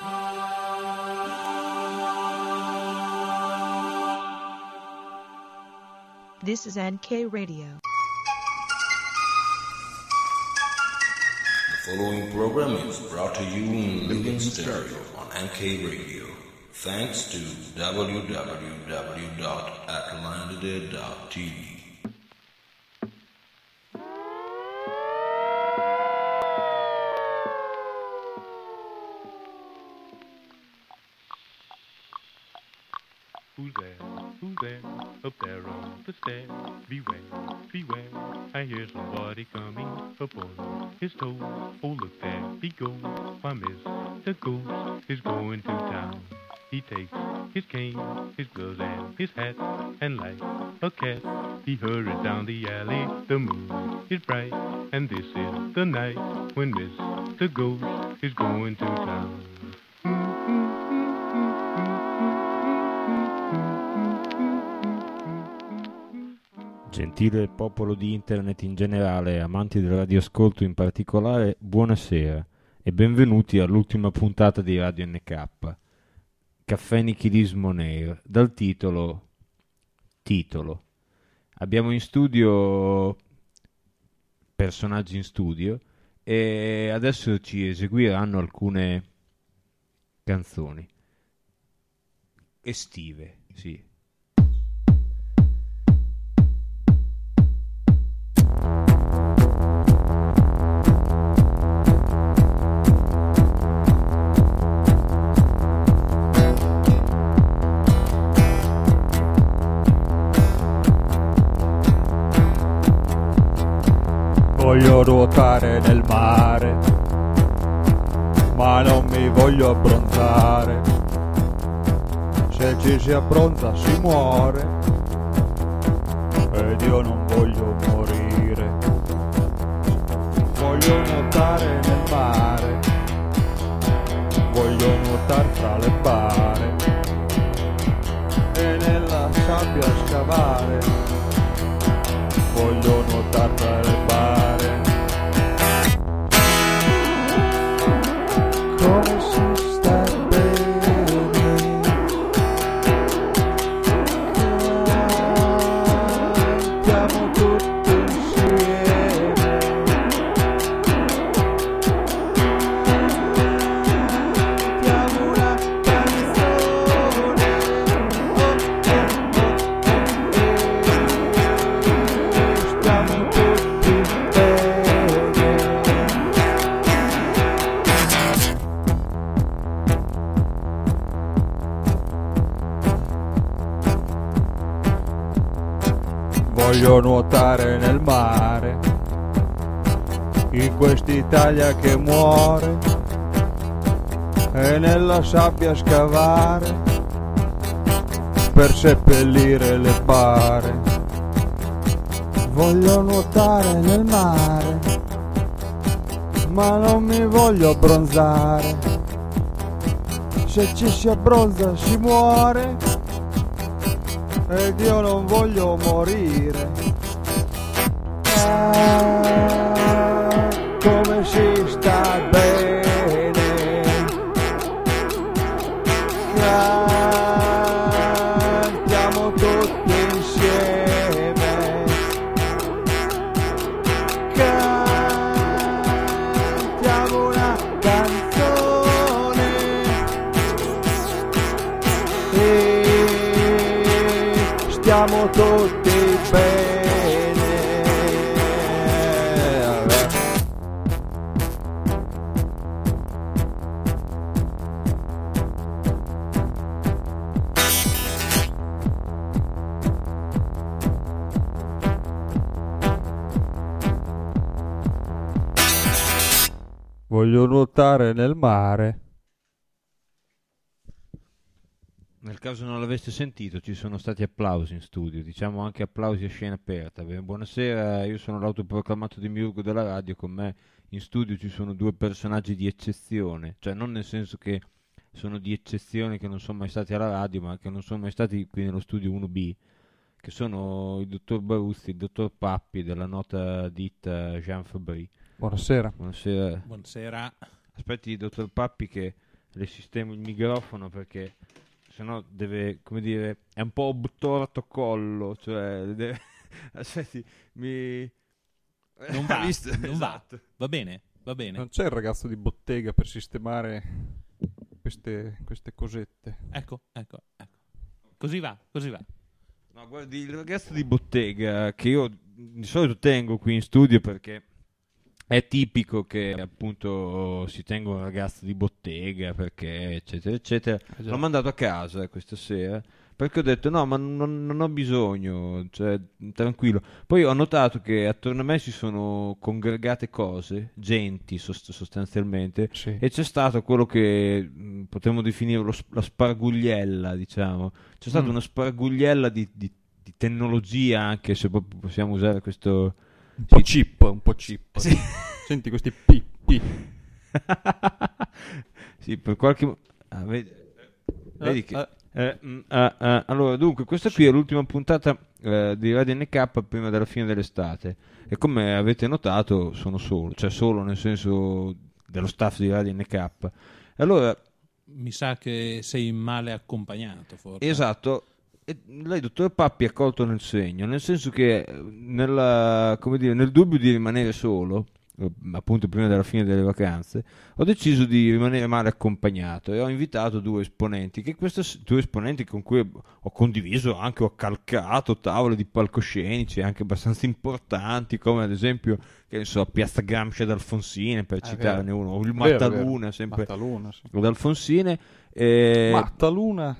This is NK Radio. The following program is brought to you in living stereo on NK Radio. Thanks to www.atlantide.tv. Who's there? Who's there? Up there on the stairs. Beware, beware. I hear somebody coming up on his toes. Oh, look there he goes. Why, Mr. Ghost is going to town. He takes his cane, his gloves, and his hat, and like a cat, he hurries down the alley. The moon is bright, and this is the night when Mr. Ghost is going to town. Gentile popolo di internet in generale, amanti del radioascolto in particolare, buonasera e benvenuti all'ultima puntata di Radio NK, Caffè Nichilismo Nair, dal titolo. Abbiamo in studio personaggi in studio e adesso ci eseguiranno alcune canzoni estive, sì. Voglio nuotare nel mare, ma non mi voglio abbronzare. Se ci si abbronza si muore, ed io non voglio morire. Voglio nuotare nel mare, voglio nuotare fra le bare e nella sabbia scavare. Voglio nuotare fra le bare. Come si sta bene, cantiamo tutti insieme, cantiamo una canzone, stiamo tutti bene. Voglio nuotare nel mare, in quest'Italia che muore, e nella sabbia scavare, per seppellire le bare. Voglio nuotare nel mare, ma non mi voglio abbronzare. Se ci si abbronza si muore, ed io non voglio morire. Ah, come si sta bene, cantiamo tutti insieme, cantiamo una canzone e stiamo tutti bene. Voglio nuotare nel mare. Nel caso non l'aveste sentito, ci sono stati applausi in studio, diciamo anche applausi a scena aperta. Beh, buonasera, io sono l'autoproclamato demiurgo della radio, con me in studio ci sono due personaggi di eccezione, cioè non nel senso che sono di eccezione che non sono mai stati alla radio, ma che non sono mai stati qui nello studio 1B, che sono il dottor Baruzzi, il dottor Pappi della nota ditta Jean Fabry. Buonasera. Buonasera. Buonasera. Aspetti, dottor Pappi, che le sistemo il microfono perché sennò deve, come dire, è un po' obtorto collo, cioè aspetti, Non va, visto? non Esatto. va bene, va bene. Non c'è il ragazzo di bottega per sistemare queste cosette. Ecco. Così va. No, guardi, il ragazzo di bottega che io di solito tengo qui in studio perché è tipico che appunto si tenga un ragazzo di bottega perché eccetera eccetera. L'ho mandato a casa questa sera perché ho detto no, ma non ho bisogno, cioè tranquillo. Poi ho notato che attorno a me si sono congregate cose, genti sostanzialmente, Sì. e c'è stato quello che potremmo definire la spargugliella, diciamo. C'è stata una spargugliella di tecnologia, anche se proprio possiamo usare questo... Un po' chip. Sì. Senti questi P. Sì, per qualche... vedi che... allora, dunque, questa qui è l'ultima puntata di Radio NK prima della fine dell'estate e come avete notato sono solo nel senso dello staff di Radio NK. Allora, Mi sa che sei male accompagnato, forse. esatto, e lei, dottor Pappi, ha colto nel segno, nel senso che nel dubbio di rimanere solo, appunto prima della fine delle vacanze, ho deciso di rimanere male accompagnato e ho invitato due esponenti con cui ho condiviso, anche ho calcato tavole di palcoscenici anche abbastanza importanti, come ad esempio, che ne so, Piazza Gramsci ad Alfonsine, per citarne uno, o il Mattaluna, sempre Mattaluna, sì. ad Alfonsine. Mattaluna.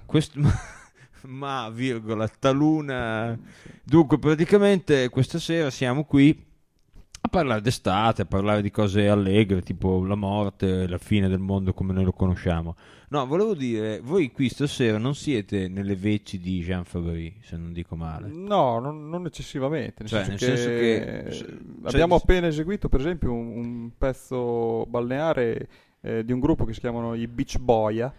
Ma virgola, taluna. Dunque, praticamente questa sera siamo qui a parlare d'estate, a parlare di cose allegre, tipo la morte, la fine del mondo come noi lo conosciamo. No, volevo dire, voi qui stasera non siete nelle veci di Jean Favry, se non dico male. No, non eccessivamente. Cioè, senso che abbiamo appena eseguito, per esempio, un pezzo balneare di un gruppo che si chiamano i Beach Boya.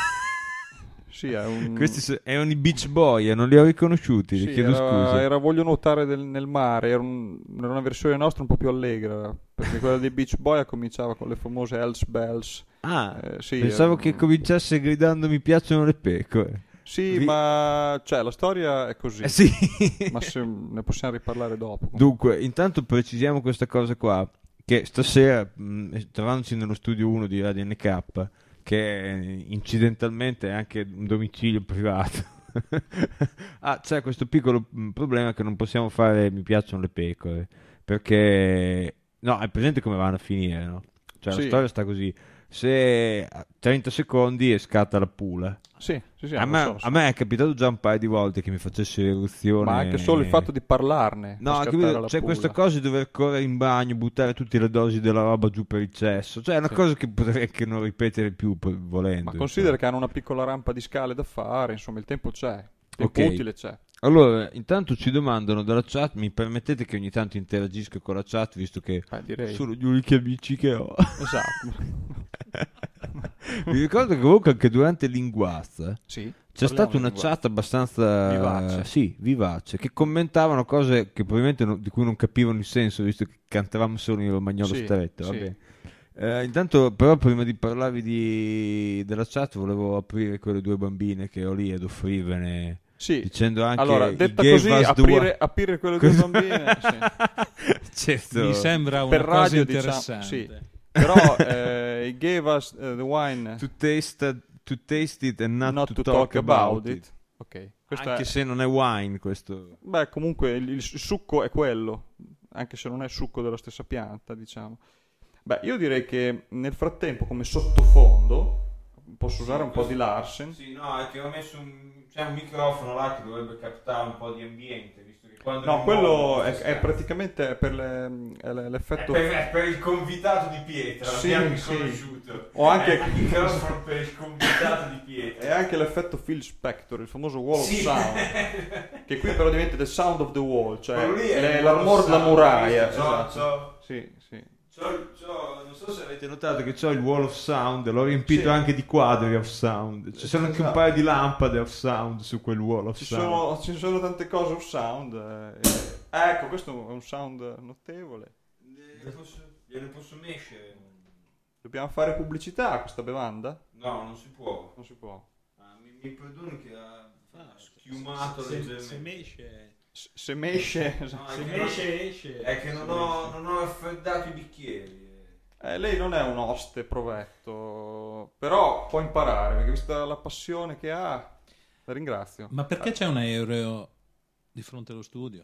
Sì, Questi erano i Beach Boy, non li ho riconosciuti, sì, vi chiedo scusa. era Voglio nuotare nel mare, era una versione nostra un po' più allegra, perché quella dei Beach Boy cominciava con le famose Hells Bells. Sì, Pensavo che cominciasse gridando mi piacciono le pecore. Sì, ma cioè, la storia è così. Sì. Ma ne possiamo riparlare dopo. Dunque, intanto precisiamo questa cosa qua, che stasera, trovandoci nello studio 1 di Radio NK, che incidentalmente è anche un domicilio privato, c'è questo piccolo problema che non possiamo fare mi piacciono le pecore, perché no, è presente come vanno a finire, no? Cioè Sì. la storia sta così: se a 30 secondi e scatta la pula. Sì, a me è capitato già un paio di volte che mi facesse l'eruzione, ma anche solo il fatto di parlarne. no, fa anche scattare la c'è pulla. questa cosa di dover correre in bagno, buttare tutte le dosi della roba giù per il cesso, cioè è una Sì. cosa che potrei anche non ripetere più volendo. Ma considera che hanno una piccola rampa di scale da fare, insomma, il tempo c'è. Il tempo Ok. utile c'è. Allora, intanto ci domandano dalla chat, mi permettete che ogni tanto interagisca con la chat, visto che Direi. sono gli unici amici che ho. Esatto. Mi ricordo che comunque anche durante Linguazza Sì. c'è stata una Parliamo chat abbastanza Vivace. sì, vivace, che commentavano cose che probabilmente di cui non capivano il senso, visto che cantavamo solo in romagnolo Sì, stretto. sì. Vabbè. Intanto, però, prima di parlarvi della chat, volevo aprire quelle due bambine che ho lì ed offrirvene, Sì. dicendo anche Allora, "He detta gave così, us the aprire quelle due bambine, sì. certo. Mi sembra una Per cosa radio, interessante. diciamo, sì. Però he gave us the wine to taste it and not to talk about it. it. Ok. Questo Anche è- se non è wine questo. Beh, comunque il succo è quello, anche se non è succo della stessa pianta, diciamo. Beh, io direi che nel frattempo, come sottofondo, posso usare un po' di Larsen. Sì, no, è che ho messo c'è un microfono là che dovrebbe captare un po' di ambiente, visto che quando No, mi quello muovo è si scappa. praticamente per l'effetto... È per il convitato di pietra, Sì, l'abbiamo sì. riconosciuto. O anche- il microfono per il convitato di pietra. È anche l'effetto Phil Spector, il famoso wall Sì. of sound, che qui però diventa the sound of the wall, cioè Quello lì è l'armor della muraglia. visto? Esatto. Sì, sì. Non so se avete notato che c'ho il wall of sound, l'ho riempito Sì. anche di quadri of sound. Ci sono anche un Esatto. paio di lampade of sound su quel wall of Ci sound. sono tante cose of sound. Ecco, questo è un sound notevole. Gliene posso mescere. The Dobbiamo fare pubblicità a questa bevanda? No, non si può. Non si può. Mi perdoni che ha schiumato leggermente. Se me esce... esce. È che non ho raffreddato i bicchieri. Lei non è un oste provetto, però può imparare, perché vista la passione che ha, la ringrazio. Ma perché c'è un aereo di fronte allo studio?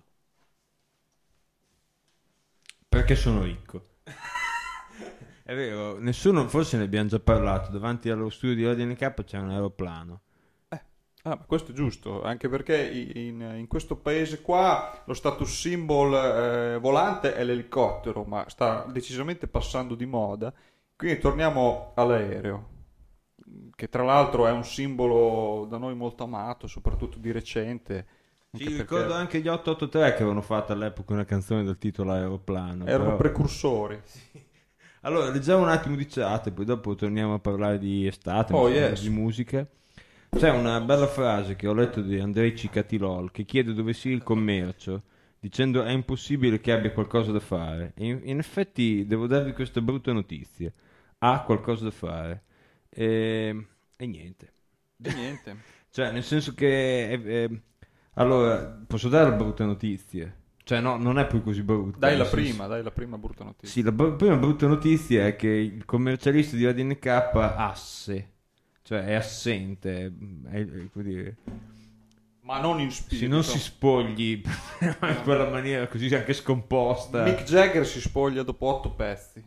Perché sono ricco. È vero, nessuno, forse ne abbiamo già parlato, davanti allo studio di Radio NK c'è un aeroplano. Ma questo è giusto, anche perché in questo paese qua lo status symbol volante è l'elicottero, ma sta decisamente passando di moda, quindi torniamo all'aereo, che tra l'altro è un simbolo da noi molto amato, soprattutto di recente. Sì, ricordo anche gli 883 che avevano fatto all'epoca una canzone del titolo Aeroplano. Erano precursori. Allora, leggiamo un attimo di chat e poi dopo torniamo a parlare di estate, di musica. C'è una bella frase che ho letto di Andrei Cicatilol che chiede dove sia il commercio, dicendo è impossibile che abbia qualcosa da fare. E in effetti devo darvi questa brutta notizia: ha qualcosa da fare e niente. Cioè, nel senso che allora posso dare la brutta notizia? Cioè no, non è poi così brutta. Dai la prima brutta notizia. Sì, la prima brutta notizia è che il commercialista di Radio NK asse. Cioè è assente, come dire, ma non in spirito. Se non si spogli in quella maniera così anche scomposta. Mick Jagger si spoglia dopo 8 pezzi.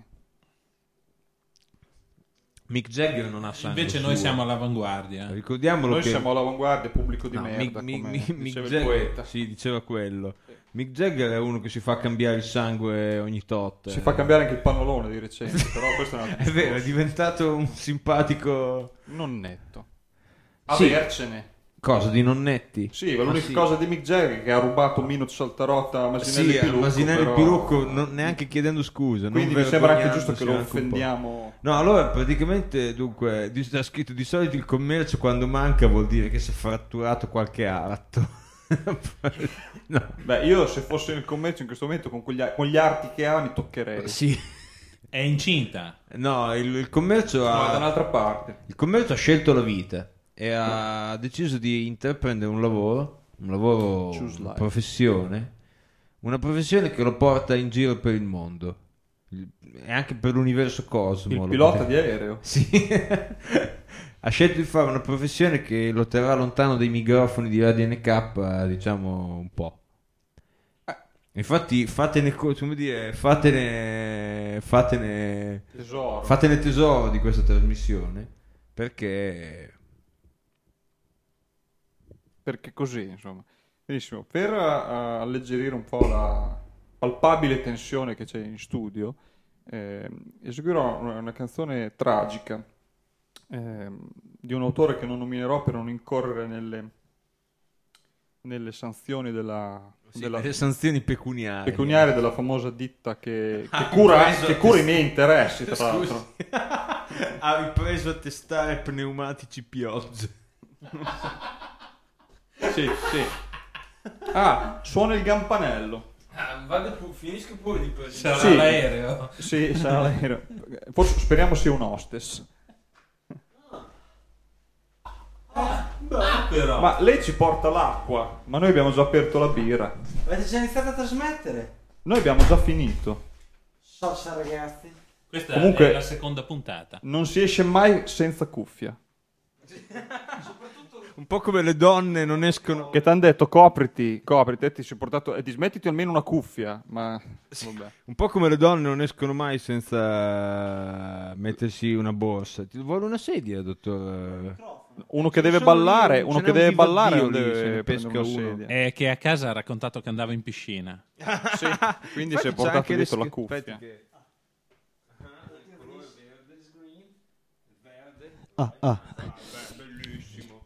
Mick Jagger non ha sangue. Invece noi siamo all'avanguardia. Ricordiamolo noi che siamo all'avanguardia, pubblico di merda, Mick diceva il Jagger, poeta. sì, diceva quello. Mick Jagger è uno che si fa cambiare il sangue ogni tot. Si fa cambiare anche il pannolone di recente, però questo è un altro È vero, è discorso. diventato un simpatico non netto. Sì. Avercene. Cosa di nonnetti? Sì, ma l'unica cosa di Mick Jagger che ha rubato Minut Saltarotta a Masinelli Sì, Pilucco, Masinelli però... Pilucco neanche chiedendo scusa. Quindi non mi sembra anche giusto vergognandosi che lo anche un po'. offendiamo. No, allora praticamente dunque ha scritto di solito il commercio quando manca vuol dire che si è fratturato qualche aratto. No. Beh, io se fossi nel commercio in questo momento con gli arti che ha mi toccherei. Sì. È incinta. No, il commercio No, è da un'altra parte. Il commercio ha scelto la vita e ha deciso di intraprendere un lavoro professione, una professione che lo porta in giro per il mondo e anche per l'universo cosmo. Il pilota di aereo. Sì. Ha scelto di fare una professione che lo terrà lontano dai microfoni di Radio NK, diciamo un po'. Infatti fatene tesoro di questa trasmissione, perché così, insomma. Benissimo. Per alleggerire un po' la palpabile tensione che c'è in studio, eseguirò una canzone tragica di un autore che non nominerò per non incorrere nelle sanzioni delle sanzioni pecuniarie della famosa ditta che cura i miei interessi, tra l'altro. Ha ripreso a testare pneumatici Pioggia. Sì. Suona il campanello. Finisco pure di Sarà Sì. l'aereo. Sì, sarà l'aereo. Forse speriamo sia un hostess. Però. Ma lei ci porta l'acqua, ma noi abbiamo già aperto la birra. Avete già iniziato a trasmettere? Noi abbiamo già finito. Salsa ragazzi. Questa Comunque- è la seconda puntata. Non si esce mai senza cuffia. un po' come le donne non escono. Che t'han detto copriti, ti sei portato e ti smettiti almeno una cuffia, ma vabbè. Un po' come le donne non escono mai senza mettersi una borsa. Ti vuole una sedia, dottor? Uno che deve Sono ballare, io, uno ce che n'è un deve vivadio ballare non lì, se ne deve pesca prendere una uno. sedia. È che a casa ha raccontato che andava in piscina. Sì, quindi Infatti si è c'è portato anche dietro le la cuffia. aspetti che- Bellissimo.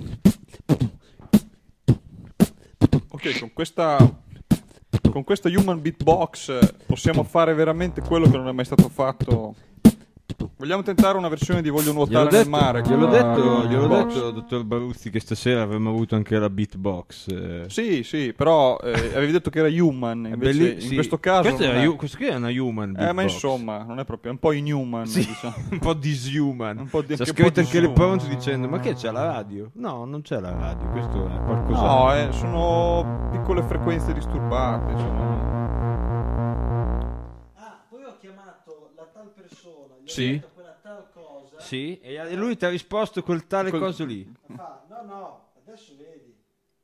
Ok, con questa human beatbox possiamo fare veramente quello che non è mai stato fatto Vogliamo tentare una versione di Voglio nuotare nel mare? Gliel'ho detto, Beatbox? dottor Baruzzi, che stasera avremmo avuto anche la beatbox. Sì, però avevi detto che era human, invece in questo caso questo qui è una human beatbox. ma insomma, non è proprio, è un po' inhuman, Sì, diciamo. un po' dishuman. Un po' di- C'è anche un scritto po' anche le dishuman. prompt dicendo: ma che c'è la radio? No, non c'è la radio, questo è qualcosa. No, sono piccole frequenze disturbate, insomma. Poi ho chiamato la tal persona, gli Sì. ho detto quella tal cosa. Sì, e lui ti ha risposto quel tale coso lì. Fa, no, adesso vedi.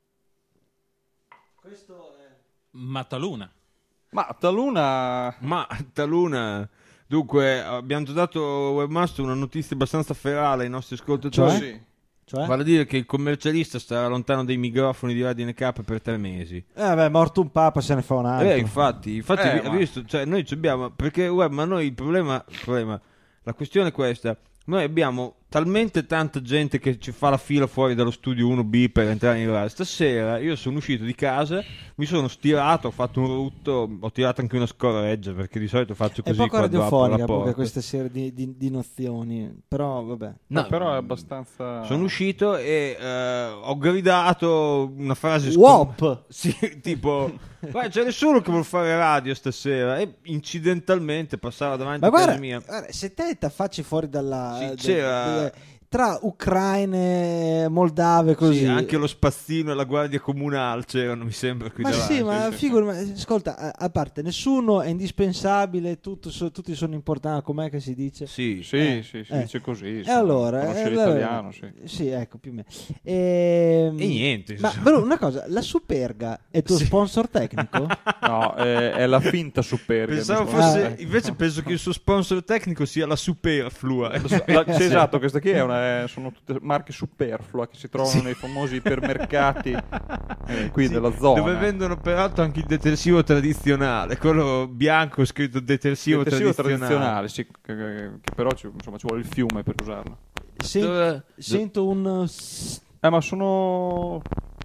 Questo è... Mataluna. Ma Taluna... Ma Taluna, dunque, abbiamo già dato Webmaster una notizia abbastanza ferale ai nostri ascoltatori. Cioè? Sì. Cioè? Vale a dire che il commercialista starà lontano dai microfoni di Radio NK per 3 mesi. morto un papa, se ne fa un altro. Infatti ma- hai visto, cioè noi ci abbiamo, perché ma noi il problema, la questione è questa: noi abbiamo talmente tanta gente che ci fa la fila fuori dallo studio 1B per entrare in radio. Stasera io sono uscito di casa, mi sono stirato, ho fatto un rutto, ho tirato anche una scorreggia, perché di solito faccio È così poco quando apro la radiofonica porta. perché queste serie di nozioni, però vabbè. No, No, però è abbastanza... sono uscito e ho gridato una frase Wop! Sì, tipo, guarda, c'è nessuno che vuole fare radio stasera, e incidentalmente passava davanti Ma a casa guarda, mia. se te ti affacci fuori dalla... Sì, c'era- tra ucraine, moldave, così... Sì, anche lo spazzino e la guardia comunale c'erano, mi sembra, qui Ma davanti. sì, ma ascolta, a parte, nessuno è indispensabile, tutti sono importanti, com'è che si dice? Sì, Sì, si dice così. E allora... Conosce allora- l'italiano, sì. Sì, ecco, più o meno. e niente. Ma insomma. però una cosa, la Superga è tuo sponsor tecnico? No, è la finta superga. Pensavo mi sembra. fosse, invece penso che il suo sponsor tecnico sia la Superflua. Sì, esatto, questa qui sono tutte marche superflua che si trovano nei famosi ipermercati qui Sì, della zona. dove vendono peraltro anche il detersivo tradizionale, quello bianco scritto detersivo tradizionale, sì, che però insomma, ci vuole il fiume per usarlo. Sento un... Ma sono...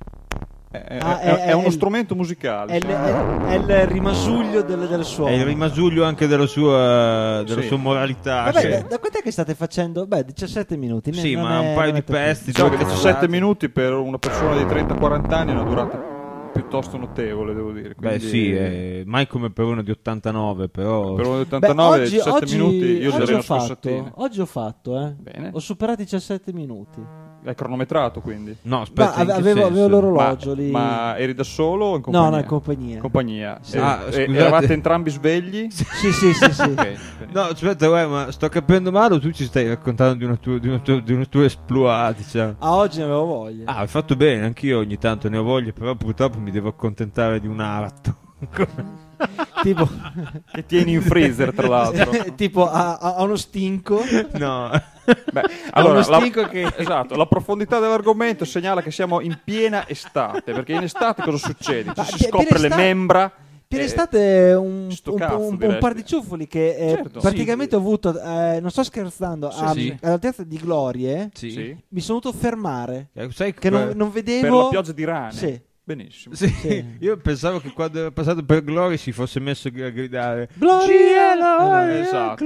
È è uno il- strumento musicale. È il rimasuglio del suono. È il rimasuglio anche della sua Sì. moralità. Vabbè, che- da quant'è che state facendo? 17 minuti. Sì, non ma un paio non di è tanto. pezzi. Diciamo che due 17 cazzate. minuti per una persona di 30-40 anni è una durata piuttosto notevole, devo dire. Beh, Quindi, sì, mai come per uno di 89, però. per uno di Beh, 89, oggi, 17 minuti, io oggi darei ho una scossattina. fatto, oggi ho fatto, Bene. ho superato i 17 minuti. È cronometrato, quindi. No, aspetta, Ma in che avevo senso? l'orologio lì. Ma eri da solo o in compagnia? No, in compagnia. Compagnia. Sì. Ah, E scusate. eravate entrambi svegli? Sì. Ok. No, aspetta, ma sto capendo male o tu ci stai raccontando di una tua esploit, diciamo? A oggi ne avevo voglia. Ah, hai fatto bene, anch'io ogni tanto ne ho voglia, però purtroppo mi devo accontentare di un aratto. Tipo, Che tieni in freezer, tra l'altro. tipo ha uno stinco. No. Beh, allora, uno stinco che- esatto, la profondità dell'argomento segnala che siamo in piena estate, perché in estate cosa succede? Ma Ci si piena scopre le estate- membra. Per estate un, sto un- cazzo, un diresti. par di ciuffoli che Certo. praticamente ho avuto, non sto scherzando, sì. all'altezza di Glorie, Sì. mi sono dovuto fermare. Sai Che non vedevo. Per la pioggia di rane. Sì. Benissimo. Sì, Sì. io pensavo che quando era passato per Glory si fosse messo a gridare Gloria! Esatto.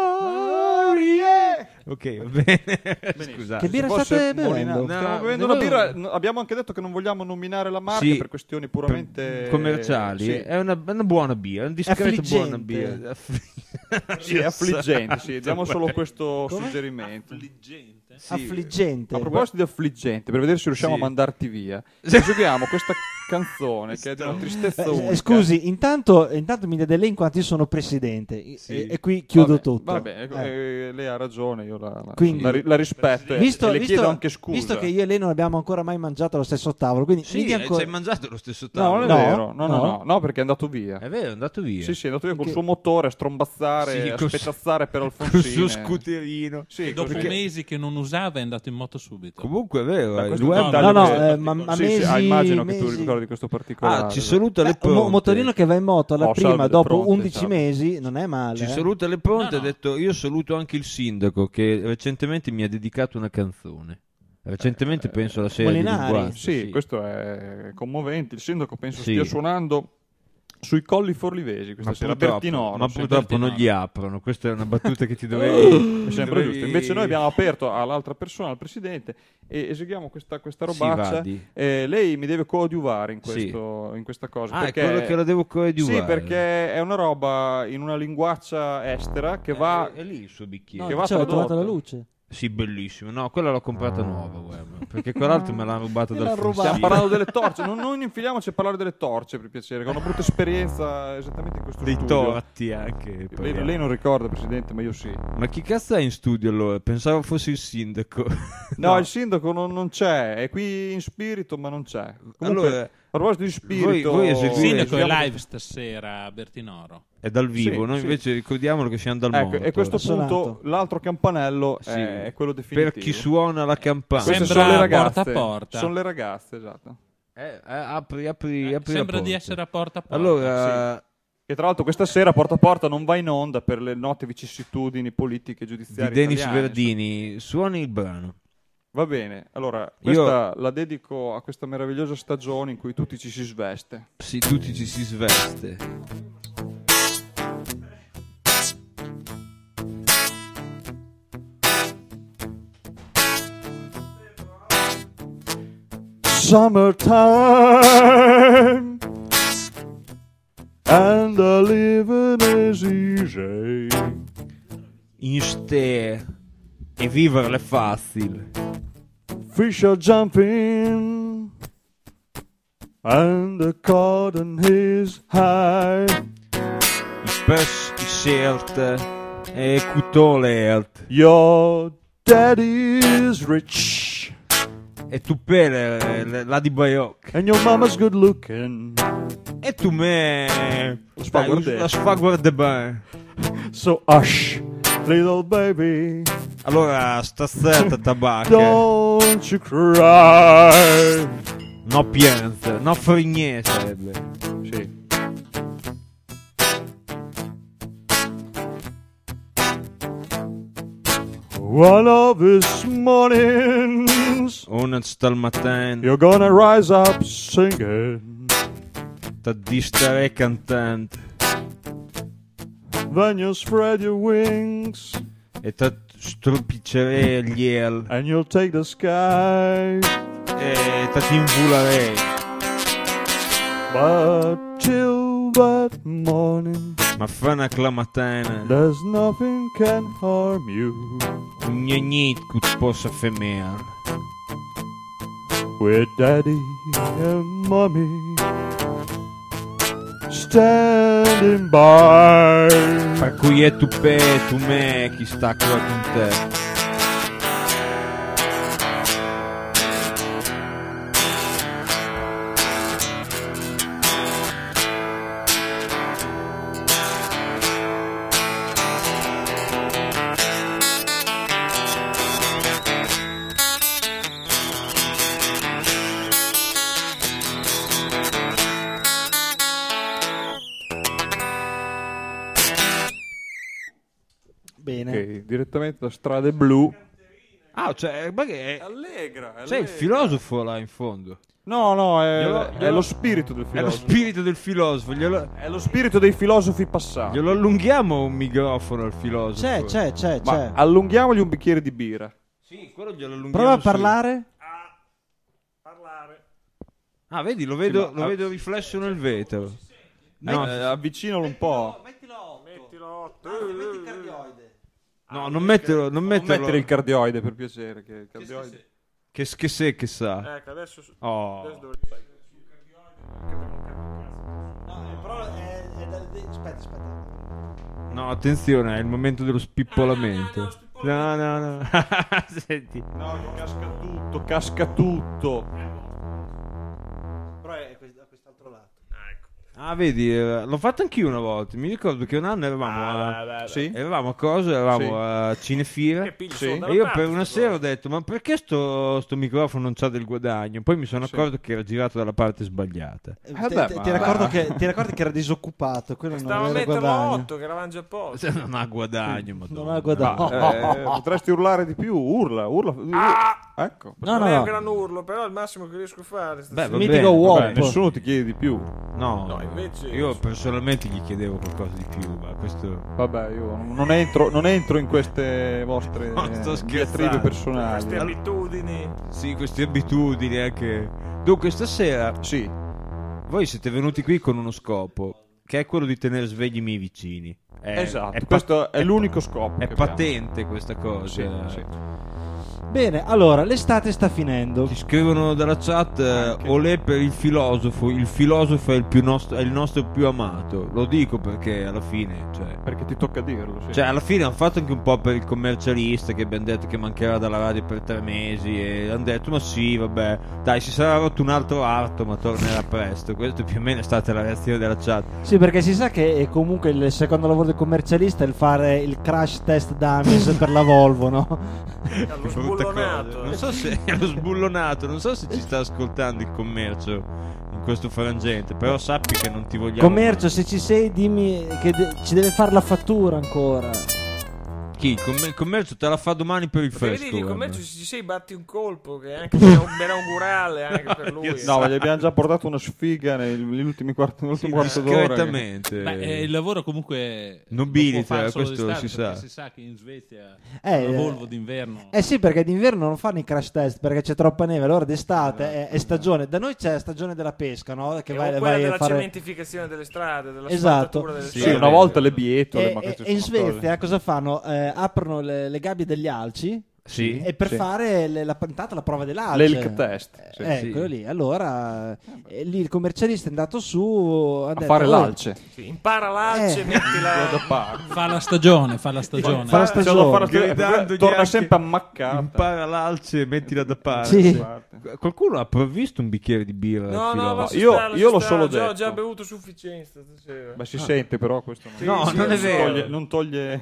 Gloria! Ok, va bene. Scusate. Che birra Se fosse state bevendo? Molinaro. No, Stiamo bevendo no. una birra. Abbiamo anche detto che non vogliamo nominare la marca Sì, per questioni puramente commerciali. Sì. È una buona birra, è un discreto Affliggente. buona birra. Sì, è affliggente, sì, diamo solo Come? questo suggerimento. Sì. Affliggente. A proposito di affliggente, per vedere se riusciamo Sì. a mandarti via, giochiamo questa canzone che è di una tristezza unica. Scusi, intanto mi dà delle in quanto io sono presidente Sì. e qui chiudo Vabbè, tutto. Vabbè, lei ha ragione, io Quindi- la rispetto e le chiedo anche scusa. visto che io e lei non abbiamo ancora mai mangiato allo stesso tavolo, quindi mi Sì, dia ancora... ci hai mangiato lo stesso No, tavolo. non è No? vero, no, No? no, perché è andato via. È vero, è andato via. Sì, sì, è andato via col Che- suo motore a strombazzare, Sì, a col- spezzazzare per Col Alfonsine. suo scooterino. Sì, Dopo perché- mesi che non usava è andato in moto subito. Comunque è vero, Da il questo web... dettaglio No, che- ma sì, mesi, sì, immagino che tu mesi. ricordi questo particolare. Ah, ci saluta le Un pronte. motorino che va in moto alla Oh, prima salve, dopo pronte, 11 salve. mesi non è male. Ci eh. saluta le pronte, No, ha no. detto io saluto anche il sindaco che recentemente mi ha dedicato una canzone. Recentemente penso alla serie Molinari. di Linguaggio, Sì, questo è commovente. Il sindaco penso Sì. stia suonando sui colli forlivesi questa sera, Bertinoro. Ma sempre purtroppo non Bertinoro. gli aprono, questa è una battuta che ti dovevi... È sempre giusto. Invece noi abbiamo aperto all'altra persona, al presidente, e eseguiamo questa robaccia. vadi. Lei mi deve coadiuvare in, Sì. in questa cosa. Ah, perché... è quello che la devo coadiuvare. Sì, perché è una roba in una linguaccia estera che va... È lì il suo bicchiere. No, Che va dicevo, hai tradotto. trovato la luce. Sì, bellissimo. No, quella l'ho comprata nuova, guarda, perché quell'altro me l'ha rubato Me dal l'ha forcino. rubato. Stiamo parlando delle torce, non infiliamoci a parlare delle torce per piacere, che ho una brutta esperienza esattamente in questo Dei studio. torti anche. Lei non ricorda, Presidente, ma io sì. Ma chi cazzo è in studio allora? Pensavo fosse il sindaco. No, il sindaco non c'è, è qui in spirito, ma non c'è. Comunque, Allora, a proposito di spirito, voi Il eseguite- sindaco è eseguiamo- live stasera a Bertinoro. è dal vivo, Sì, noi sì. invece ricordiamolo che siamo dal Ecco, mondo. e a questo Suonato. punto l'altro campanello Sì. è quello definitivo. Per chi suona la campana. Queste Sembra sono le ragazze. porta a porta. Sono le ragazze, esatto. Apri la Sembra di porta. essere a porta a porta. Allora, Che tra l'altro questa sera Porta a Porta non va in onda per le note vicissitudini politiche e di giudiziarie Denis italiane. Verdini, suoni il brano. Va bene, allora questa la dedico a questa meravigliosa stagione in cui tutti ci si sveste. Sì, tutti ci si sveste. Summertime and the living is easy. In ste e vivere facile. Fish are jumping and the cotton is high. Il pes i scerte e cutolert. Your daddy is rich E tu pere la di Baiocca. and your mama's good looking. E tu me Sfaguarde. la sfaguarde bene. So hush, little baby, Allora stasera tabacca. don't you cry. No pienza, no frignè sarebbe. Sì. One of these mornings Una sta al mattino, you're gonna rise up singing. ti distrarrei cantante Then you spread your wings e ti stropiccerei gli el and you'll take the sky. e ti invulerei. But till that morning, Ma fa una clamatena, there's nothing can harm you. un gnanit che ti possa femere. With daddy and mommy standing by. Per cui è tu pe, tu me, chi sta qua con te. Bene. Ok, direttamente da Strade Blu. Ah, cioè, ma che è... Allegra. C'è il filosofo là in fondo. No, Glielo- è lo spirito del È lo filosofo. spirito del filosofo. È lo spirito dei filosofi passati. Glielo allunghiamo un microfono al filosofo. C'è. Ma allunghiamogli un bicchiere di birra. Sì, quello glielo allunghiamo. Prova a su. parlare. Ah, vedi, lo vedo, Sì, ma- lo vedo riflesso nel vetro. No, Avvicinalo un po'. no, non metterlo, Non mettere il cardioide per piacere. Che il cardioide... Che se che sa. Ecco, adesso... Oh. Aspetta. No, attenzione, è il momento dello spippolamento. No. Senti. No, che casca tutto. Però è da quest'altro lato. Ah, vedi, l'ho fatto anch'io una volta. Mi ricordo che un anno eravamo Sì? eravamo a cosa? Eravamo Sì. a Cinefira. Sì. E io per una sera ho detto, ma perché sto microfono non c'ha del guadagno? Poi mi sono Sì. accorto che era girato dalla parte sbagliata. beh, Ti ricordi che era disoccupato, quello Stava a non aveva metterlo guadagno. 8 che eravamo già a posto. Se non ha guadagno, madonna. Non ha guadagno. Potresti urlare di più. Urla. Ecco. No, Non è un no. gran urlo, però è il massimo che riesco a fare. Beh, va Mitico bene, uomo. vabbè, Nessuno ti chiede di più. No, invece Io personalmente gli chiedevo qualcosa di più, ma questo... Vabbè, io non entro in queste vostre No, sto scherzando. diatribe personali. queste abitudini. Sì, queste abitudini anche... Dunque, stasera Sì, voi siete venuti qui con uno scopo, che è quello di tenere svegli i miei vicini. esatto, questo è l'unico scopo. È che abbiamo. patente questa cosa. Sì, sì. Bene, allora, l'estate sta finendo. Ci scrivono dalla chat Anche. olè per il filosofo è è il nostro più amato. Lo dico perché alla fine, Perché ti tocca dirlo, sì. cioè alla fine hanno fatto anche un po' per il commercialista che abbiamo detto che mancherà dalla radio per 3 mesi e hanno detto ma sì vabbè dai si sarà rotto un altro arto ma tornerà presto. Questo più o meno è stata la reazione della chat. Sì, perché si sa che comunque il secondo lavoro del commercialista è il fare il crash test dummies per la Volvo, no? Allo sbullonato. Non so se è lo sbullonato, non so se ci sta ascoltando il commercio in questo frangente, però sappi che non ti vogliamo. Commercio, se ci sei, dimmi che ci deve fare la fattura ancora. Chi? Il commercio te la fa domani per il Perché fresco. vedi, il guarda. commercio se ci sei batti un colpo che è anche ben augurale anche per lui. No, ma gli abbiamo già portato una sfiga nell'ultimo quarto d'ora. Discretamente. Beh, il lavoro comunque Nobilita, non può fare solo questo d'estate, si perché sa. si sa che in Svezia Eh, la Volvo d'inverno sì, perché d'inverno non fanno i crash test perché c'è troppa neve, allora d'estate è stagione. Da noi c'è stagione della pesca, no? Che È vai quella a della fare... cementificazione delle strade, della Esatto. delle Sì, strade. una volta le bietole, ma E queste in sono cose. Svezia cosa fanno? Aprono le gabbie degli alci Sì. e per Sì. fare la prova dell'alce. L'elk test. Sì. Sì. Quello lì. Allora lì il commercialista è andato su ha A detto, fare "Oh, l'alce. Sì, impara l'alce, mettila Da parte. fa la stagione, fa la stagione. Fa la C'è da stagione. fare Gridandogli torna anche, sempre ammaccata. impara l'alce e mettila da parte. Sì. Qualcuno ha provvisto un bicchiere di birra? No, Filò? ma si io- sta, io l'ho si solo sta, detto. ho già bevuto sufficienza stasera. Beh, si sente però questo Sì, No, sì, non è lo so. vero. non toglie.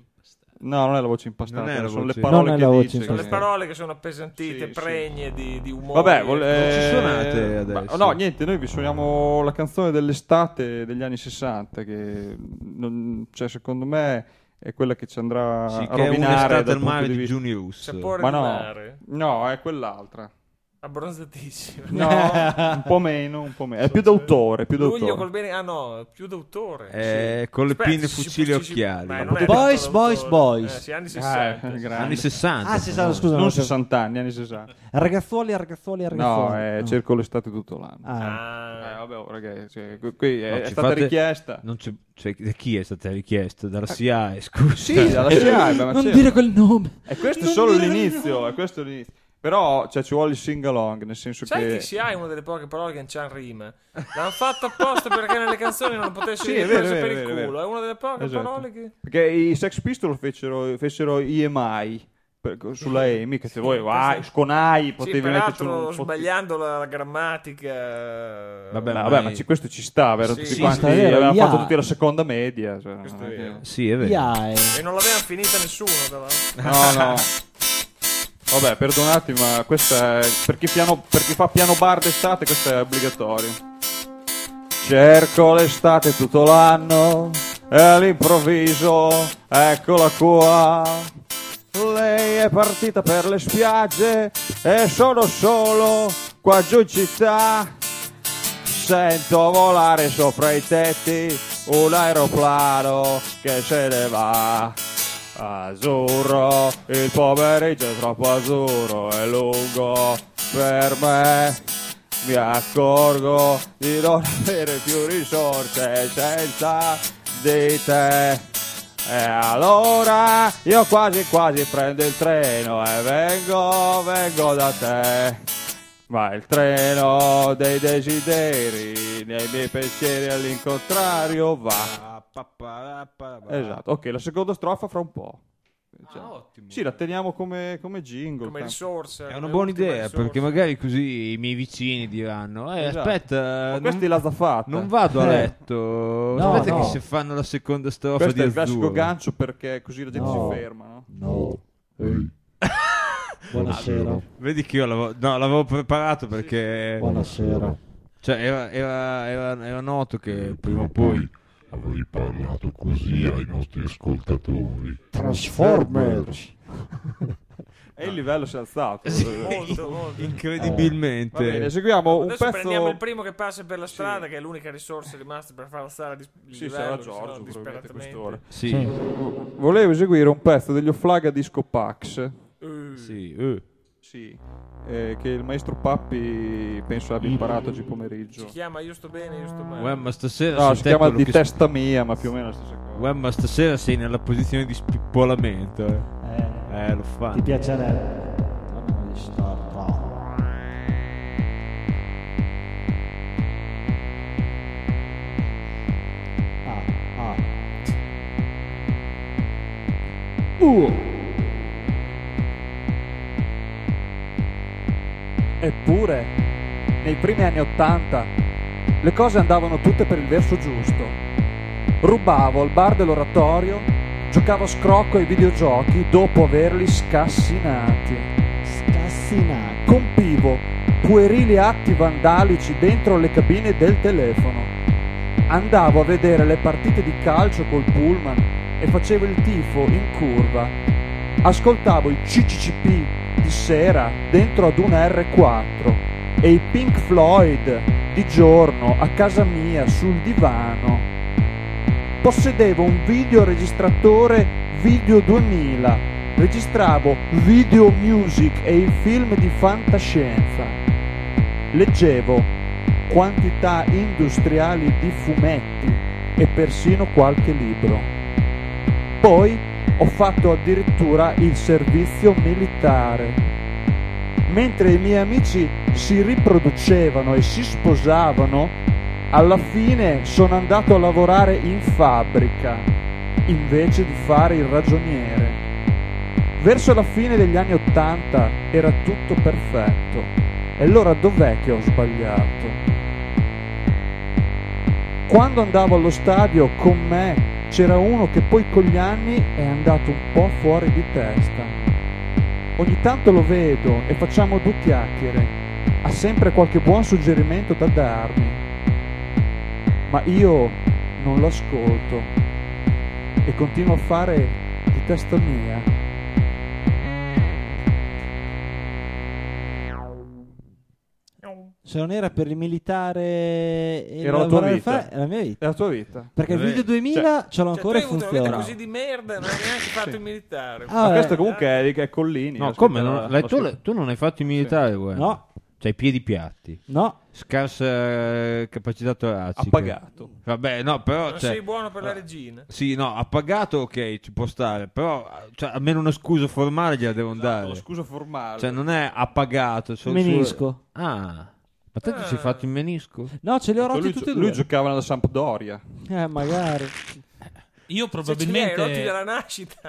No, non è la voce impastata, Non è la sono voce- le parole Non è che la voce dice. Sono le impastata. parole che sono appesantite, Sì, pregne di umore. Vabbè, Non ci suonate adesso? No, niente, noi vi suoniamo la canzone dell'estate degli anni 60 che cioè, secondo me è quella che ci andrà Sì, a che è rovinare un'estate dal al punto mare di di vista. Giuni Russo. Sapore Ma di no, mare. no, è quell'altra. Abbronzatissimo. No, un po' meno. È più d'autore, più Luglio d'autore. col bene. Ah no, più d'autore. Con le Aspetta, pinne, ci- fucili e ci- occhiali. ma non è Boys, tanto boys, d'autore. boys. Sì, anni 60. Grande. Anni 60. Ah, 60, scusa. Non no, 60 anni, anni 60. Ragazzuoli. No, cerco l'estate tutto l'anno. Ah. Ah, Vabbè, ragazzi, qui No, è ci stata fate- richiesta. Non c'è, cioè, da chi è stata richiesta? Dalla SIAE, scusa. Sì, dalla SIAE, ma Non certo. dire quel nome. E questo è Non solo dire l'inizio, è questo l'inizio. Però cioè, ci vuole il sing along, nel senso sai che che si ha è una delle poche parole che non c'ha rima. L'hanno fatto apposta perché nelle canzoni non potessero Sì, dire è vero, prese è per vero, il è culo. vero. È una delle poche Esatto. parole che. perché i Sex Pistols fecero EMI sulla EMI che se vuoi vai con AI Sì, potevi metterci peraltro un sbagliando la grammatica. Vabbè, ma questo ci sta, vero? Sì, Tutti sì, quanti sta vero, avevamo IA. fatto tutti la seconda media, cioè, Questo non è è che- vero. Sì, è vero. IAE. E non l'aveva finita nessuno, tra l'altro. No. Vabbè, perdonatemi, ma questa è per chi fa piano bar d'estate, questo è obbligatorio. Cerco l'estate tutto l'anno e all'improvviso eccola qua. Lei è partita per le spiagge e sono solo qua giù in città. Sento volare sopra i tetti un aeroplano che se ne va. Azzurro, il pomeriggio è troppo azzurro e lungo per me. Mi accorgo di non avere più risorse senza di te. E allora io quasi prendo il treno e vengo da te. Ma il treno dei desideri, nei miei pensieri all'incontrario va. Esatto, ok, la seconda strofa fra un po'. Cioè, ottimo. sì, la teniamo come jingle. Come risorsa. È come una buona ultima idea risorsa. perché magari così i miei vicini diranno Esatto. aspetta, Ma questi l'ha già fatta. non vado a Eh. letto. No, Aspetta no. che se fanno la seconda strofa Questo di è il classico Azzurro. gancio perché così la gente No. si ferma, no? No. Buonasera. Vedi che io l'avevo preparato perché Buonasera. cioè era noto che prima o poi Avrei parlato così ai nostri ascoltatori. Transformers. E il livello si è alzato. Molto, molto. Incredibilmente. Va bene, eseguiamo un Adesso pezzo. prendiamo il primo che passa per la strada, che è l'unica risorsa rimasta per far alzare il Sì, livello. sarà che sennò Giorgio, probabilmente a quest'ora. Sì, Volevo eseguire un pezzo degli Oflaga Disco Pax. sì. Sì, che il maestro Pappi penso abbia imparato oggi pomeriggio. Si chiama Io sto bene, io sto male. Uè, ma stasera No, sei si te chiama quello Di che- testa mia, ma più o meno la stessa cosa. Uè, ma stasera sei nella posizione di spippolamento. Lo fa. Ti piacerebbe? Non mi storto. Ah. Eppure, nei primi anni '80, le cose andavano tutte per il verso giusto. Rubavo al bar dell'oratorio, giocavo a scrocco ai videogiochi dopo averli scassinati. Scassinati. Compivo puerili atti vandalici dentro le cabine del telefono. Andavo a vedere le partite di calcio col pullman e facevo il tifo in curva. Ascoltavo i CCCP di sera dentro ad una R4 e i Pink Floyd di giorno a casa mia sul divano. Possedevo un videoregistratore Video 2000, registravo video music e i film di fantascienza. Leggevo quantità industriali di fumetti e persino qualche libro. Poi ho fatto addirittura il servizio militare. Mentre i miei amici si riproducevano e si sposavano, alla fine sono andato a lavorare in fabbrica invece di fare il ragioniere. Verso la fine degli anni '80 era tutto perfetto. E allora dov'è che ho sbagliato? Quando andavo allo stadio con me c'era uno che poi con gli anni è andato un po' fuori di testa. Ogni tanto lo vedo e facciamo due chiacchiere. Ha sempre qualche buon suggerimento da darmi. Ma io non lo ascolto e continuo a fare di testa mia. Se non era per il militare e Era la tua lavorare vita. è la mia vita. È la tua vita. Perché il video 2000 ce l'ho Cioè, ancora tu e hai avuto una vita funziona. così di merda, non hai neanche fatto il militare. Ah, Ma questo comunque è Collini. No, l'ho come? scritto- Non- l'ho tu, scritto- tu non hai fatto il militare, guarda. No, C'hai i piedi piatti. no. Scarsa capacità toracica. Appagato. Vabbè, no, però... Non cioè, sei buono per la regina. sì, no, appagato, ok, ci può stare. Però, cioè, almeno una scusa formale gliela devo dare. Lo scusa formale. Cioè, non è appagato. Menisco. Ah, ma te ti sei fatto il menisco? No, ce li ho rotti lui, tutti e lui due. giocava nella Sampdoria. Magari. Io Se ce li hai rotti probabilmente dalla nascita.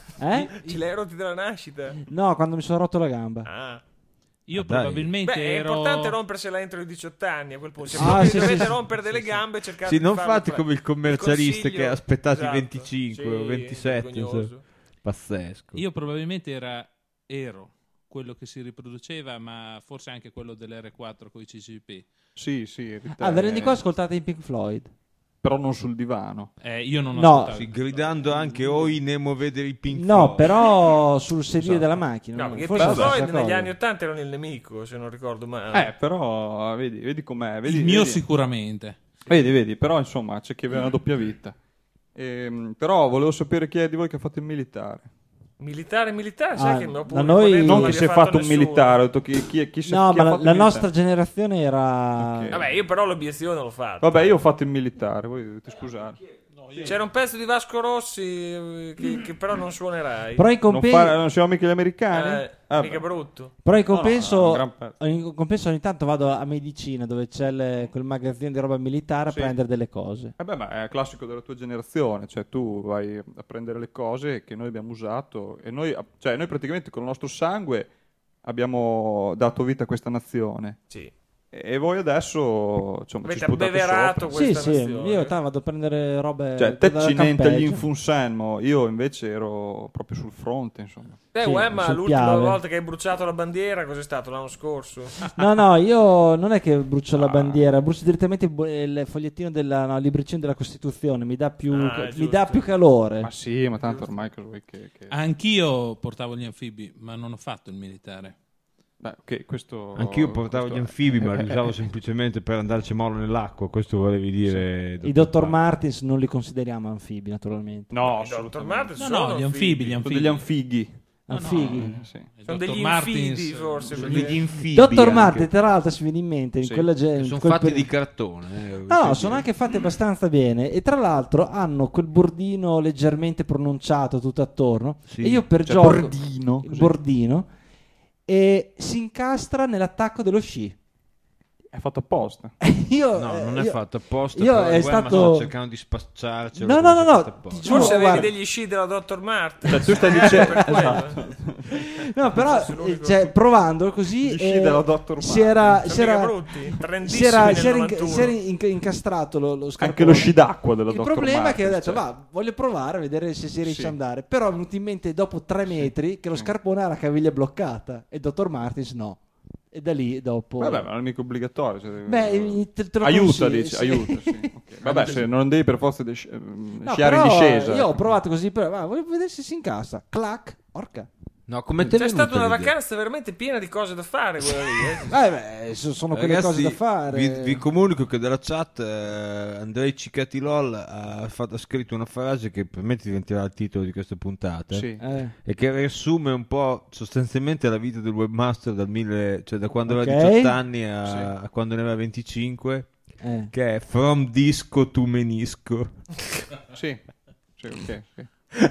Ce li hai rotti dalla nascita. No, quando mi sono rotto la gamba. Ah. io dai. probabilmente Beh, è ero importante rompersela entro i 18 anni a quel punto. Se Ah, proprio sì, dovete sì, rompere delle gambe, cercate Sì, di non farlo fate pre- come il commercialista consiglio- che ha aspettato esatto. i 25 o Sì, 27. vergognoso. insomma. Pazzesco. Io probabilmente ero quello che si riproduceva, ma forse anche quello dell'R4 con i CCP. Sì, sì. Vi rendi conto? Ascoltate i Pink Floyd. Però non sul divano. Io non ho No. ascoltato. Sì, gridando anche oi Nemo vedere i Pink No, Floyd. però sul sedile della macchina. No, perché Forse Pink è la stessa Floyd negli cosa. anni 80 erano il nemico, se non ricordo male. Però vedi com'è. Vedi, Il mio vedi. sicuramente. Vedi, però insomma c'è chi aveva una doppia vita. Però volevo sapere chi è di voi che ha fatto il militare. Militare, sai che mi ho pure da noi- detto Non non chi si è l'abbia fatto un nessuno. militare, ho detto chi No, chi ma ha la fatto il nostra militare. generazione era... Ok. Vabbè, io però l'obiezione l'ho fatta. Vabbè, io ho fatto il militare, voi dovete scusare. C'era un pezzo di Vasco Rossi che però non suonerai. Però in, Non siamo mica gli americani? Vabbè. mica brutto. però in No, compenso, no, un gran pezzo. in compenso ogni tanto vado a Medicina dove c'è quel magazzino di roba militare Sì. a prendere delle cose. Vabbè, ma è classico della tua generazione, cioè tu vai a prendere le cose che noi abbiamo usato e noi praticamente con il nostro sangue abbiamo dato vita a questa nazione. Sì. E voi adesso insomma, ci Avete sputate abbeverato sopra. questa Sì, nazione. io vado a prendere robe Cioè, te dal ci niente campeggio. gli infunsenmo, io invece ero proprio sul fronte, insomma. Te, Sì, ma sul l'ultima piave. volta che hai bruciato la bandiera, cos'è stato? L'anno scorso? No, io non è che brucio la bandiera, brucio direttamente il fogliettino il libricino della Costituzione, mi dà più, Ah, mi dà più calore. Ma sì, ma tanto ormai cosa vuoi che... Anch'io portavo gli anfibi, ma non ho fatto il militare. Beh, ok, questo... Anch'io portavo questo gli anfibi, ma li usavo semplicemente per andarci mollo nell'acqua. Questo volevi dire? I Dr. Martins non li consideriamo anfibi, naturalmente. No, I Dr. Martens No, sono no, gli anfibi, gli sono anfibi. degli anfighi. Anfighi. Sì. Il Sono Dr. degli Martins, infidi, forse. Sono perché- degli infibi. Dr. anche. Martin, tra l'altro, si viene in mente in Sì, quella Che gente. sono fatti di cartone. No, sono anche fatti abbastanza bene e tra l'altro hanno quel bordino leggermente pronunciato tutto attorno Sì. e io per Cioè, gioco bordino, il così. bordino e si incastra nell'attacco dello sci. È fatto apposta. Io, No, non è io- fatto apposta. io però è i Wemma stato- stanno cercando di spacciarcelo. No, come no, se no, fosse ti apposta. giuro, Forse avevi guarda. degli sci della Dr. Martin. Cioè, tu stai dicendo... esatto. No, però Sono l'unico- provando così Gli sci della Dr. si era, Sono si era- mica brutti, trendissimi si era- nel si era 91. si era incastrato lo scarpone. Anche lo sci d'acqua della Il Dr. problema è che ho Martens, detto, cioè. va, voglio provare a vedere se si riesce Sì. ad andare. Però è venuto in mente dopo 3 metri che lo scarpone ha la caviglia bloccata e il Dr. Martins no. E da lì dopo... Vabbè, ma non è mica obbligatorio. Cioè, Beh, te lo aiuta, consiglio, dici, sì. aiuta, sì. Ok. Vabbè, se non devi per forza No, sciare in però discesa. io ho ecco. provato così, però voglio vedere se si incassa. Clac, orca. No, come te C'è è stata venuta una l'idea? vacanza veramente piena di cose da fare quella lì. Beh, sono quelle Ragazzi, cose da fare. Vi comunico che dalla chat Andrei Cicatilol ha scritto una frase che per me diventerà il titolo di questa puntata. Sì. E che riassume un po' sostanzialmente la vita del webmaster cioè da quando Ok. aveva 18 anni a quando ne aveva 25, che è From Disco to Menisco. Sì. Sì, ok, sì.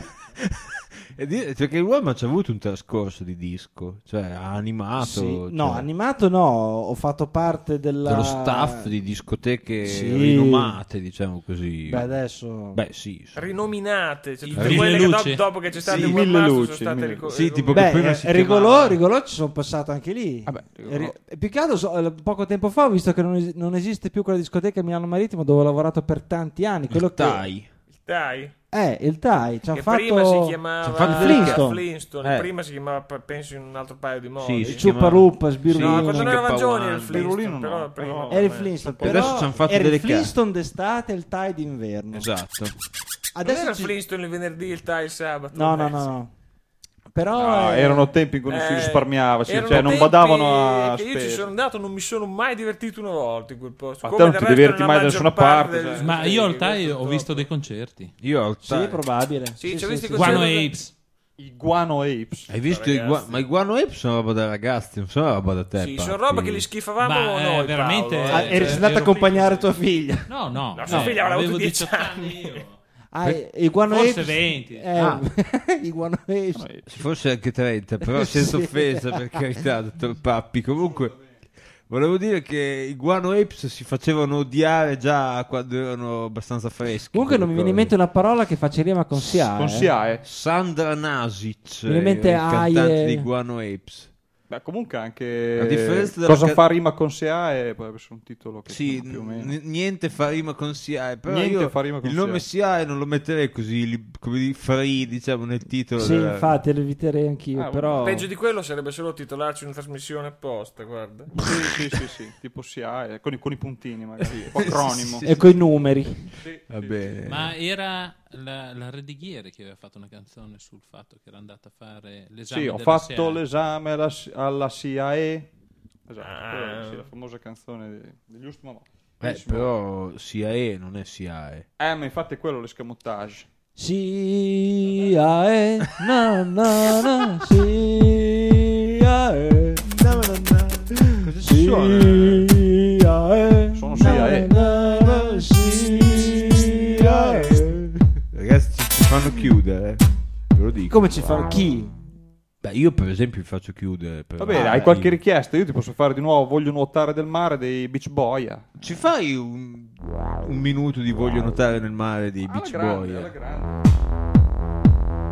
Perché il web ci ha avuto un trascorso di disco, cioè ha animato, Sì. No, cioè, animato no, ho fatto parte dello dello staff di discoteche Sì. rinomate, diciamo così. Beh, adesso... Beh, sì. Rinominate, cioè, Il tutte Mille quelle che Luci. dopo che c'è stato Sì, il Mille webmaster Luci, sono state Mille rico- Sì, tipo Beh, che prima si Rigolò chiamava- ci sono passato anche lì. Vabbè, Rigolò. Più che altro poco tempo fa ho visto che non esiste più quella discoteca a Milano Marittimo dove ho lavorato per tanti anni. Quello che Tai. Dai, il TAI ci hanno che fatto prima si chiamava ci hanno fatto Flintstone. Flintstone, prima si chiamava penso in un altro paio di modi. Sì, il Ciuparupa, Sbirulino. No, quando non Sì, eravamo che giovani era il Pawandi. Flintstone, Sbirulino no, però prima però- Era il Flintstone, E però adesso ci hanno fatto era il delle carte. Flintstone d'estate e il TAI d'inverno. Esatto. Non Adesso era il ci- Flintstone il venerdì, il TAI il sabato. No, no, penso. no. Però No, erano tempi in cui non si Eh, risparmiava, sì, erano cioè non tempi badavano a che io ci spese. sono andato, non mi sono mai divertito una volta in quel posto. Ma Come te non del ti resto diverti nella mai da maggior nessuna parte, delle cioè. Ma io al discoteche, TAI questo ho è visto top. dei concerti. Io al sì, TAI- probabile. Sì, Sì, ci ho visto i sì, concerti. Guano del- Apes. I Guano Apes. Hai visto Ragazzi. ma i Guano Apes sono roba da ragazzi, non sono roba da te. Sì, sono Patti. roba che li schifavamo Ma, noi, veramente- Paolo, Ah, eri andato a ero accompagnare piccolo. tua figlia. No, no. No, sua figlia avrà avevo avuto 10 anni io. I Guano Forse Apes- 20. Ah. I Guano Apes. Forse anche 30, però senza Sì. offesa, per carità, dottor Pappi. Comunque, volevo dire che i Guano Apes si facevano odiare già quando erano abbastanza freschi. Comunque non mi viene in mente una parola che faccia rima con SIA. Con SIAE. Sandra Nasic, Mi viene in mente il cantante Aie. dei Guano Apes. Beh, comunque anche A differenza della cosa ca- fa rima con SIAE potrebbe essere un titolo che Sì, insomma, più o meno. niente fa rima con SIAE, però Niente io fa rima con il nome SIAE. SIAE non lo metterei così come di free, diciamo, nel titolo. Sì, infatti lo eviterei anch'io, Ah, però... Peggio di quello sarebbe solo titolarci una trasmissione apposta, guarda. Sì, tipo SIAE, con i puntini magari, un po' acronimo. E coi numeri. Va bene. Ma era la Redighiere che aveva fatto una canzone sul fatto che era andata a fare l'esame Sì, ho della fatto SEA. l'esame alla SIAE. Esatto, Ah. quella, sì, la famosa canzone degli Ultimo no. Però SIAE non è SIAE. Ma infatti è quello l'escamotage. SIAE, na na na, SIAE, na na na. Cosa ci suona? SIAE, Sono SIAE. na na, SIAE. Ragazzi, ci fanno chiudere. Ve lo dico. Come ci fanno? Chi? Beh, io per esempio vi faccio chiudere. Va bene, hai qualche richiesta? Io ti posso fare di nuovo Voglio nuotare del mare dei Beach Boy. Ci fai un minuto di Voglio nuotare nel mare dei Beach Boy? alla grande.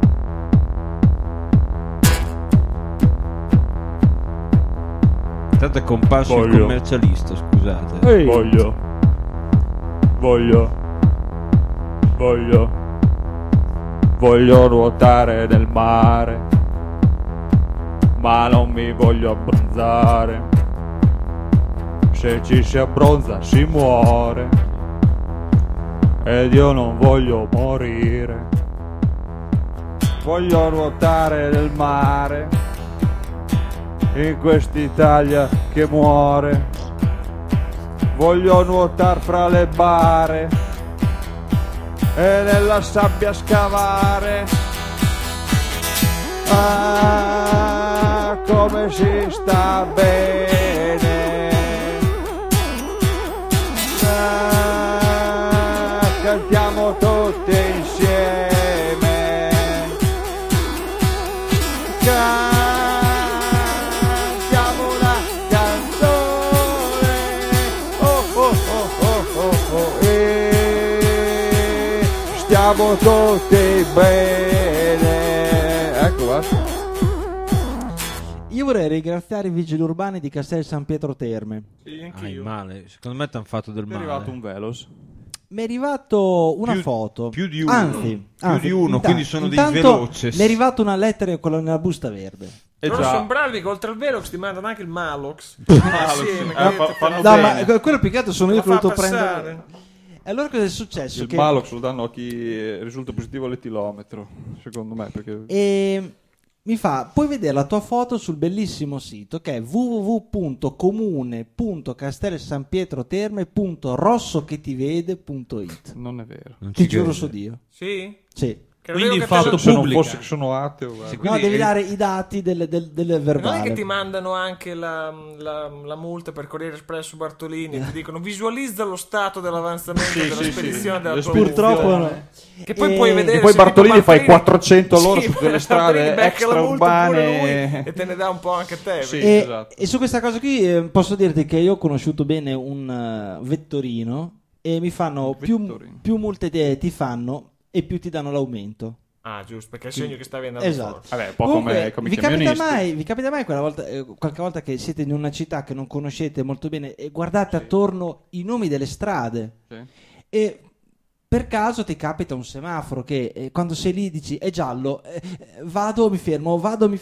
Intanto volta è comparso il commercialista, scusate. Ehi. Voglio nuotare nel mare, ma non mi voglio abbronzare. Se ci si abbronza si muore, ed io non voglio morire. Voglio nuotare nel mare, in quest'Italia che muore. Voglio nuotare fra le bare e nella sabbia scavare. Ah, come si sta bene. Ah, cantiamo tutti insieme. Cantiamo una canzone. Oh oh oh oh oh oh. E stiamo tutti bene. Ecco, basta. Io vorrei ringraziare i vigili urbani di Castel San Pietro Terme. Sì, Ai, anch'io. male. Secondo me ti hanno fatto del Mi è male. arrivato un Velos. Mi è arrivato una Più- foto. più di uno. Anzi, Più di uno, quindi sono dei intanto veloces. mi è arrivata una lettera con nella busta verde. Però sono bravi che oltre al Velox ti mandano anche il Malox. fanno Assieme, bene. No, ma quello più che altro sono io che ho Lo fa voluto prendere. passare. E allora cosa è successo? Il Che- Malox lo danno a chi risulta positivo all'etilometro, secondo me, perché E mi fa, puoi vedere la tua foto sul bellissimo sito che è www.comune.castellsanpietroterme.rossochetivede.it. non è vero. Non Ti ci giuro credo. su Dio. Sì? Sì. Credevo Quindi che fatto te lo- Se non pubblica. fosse che sono ateo, guarda. Sì, No, quindi devi è- dare i dati del Non è verbale. che ti mandano anche la multa per Corriere Espresso Bartolini e ti dicono visualizza lo stato dell'avanzamento Sì, della sì, spedizione sì. della Le tua Purtroppo munizione. no. Che poi E- puoi vedere E poi se Bartolini tipo fai 400 all'ora Sì, su delle Bartolini strade becca la multa pure lui extraurbane. e te ne dà un po' anche a te. Sì. E, esatto. e su questa cosa qui posso dirti che io ho conosciuto bene un vettorino e mi fanno Vettorino. più multe ti fanno e più ti danno l'aumento. Ah, giusto, perché è il segno che stavi andando Esatto. forte. Vabbè, un po' Comunque, come i vi capita camionisti. mai quella volta, qualche volta che siete in una città che non conoscete molto bene e guardate attorno i nomi delle strade Sì. e per caso ti capita un semaforo che quando sei lì dici è giallo, vado mi fermo,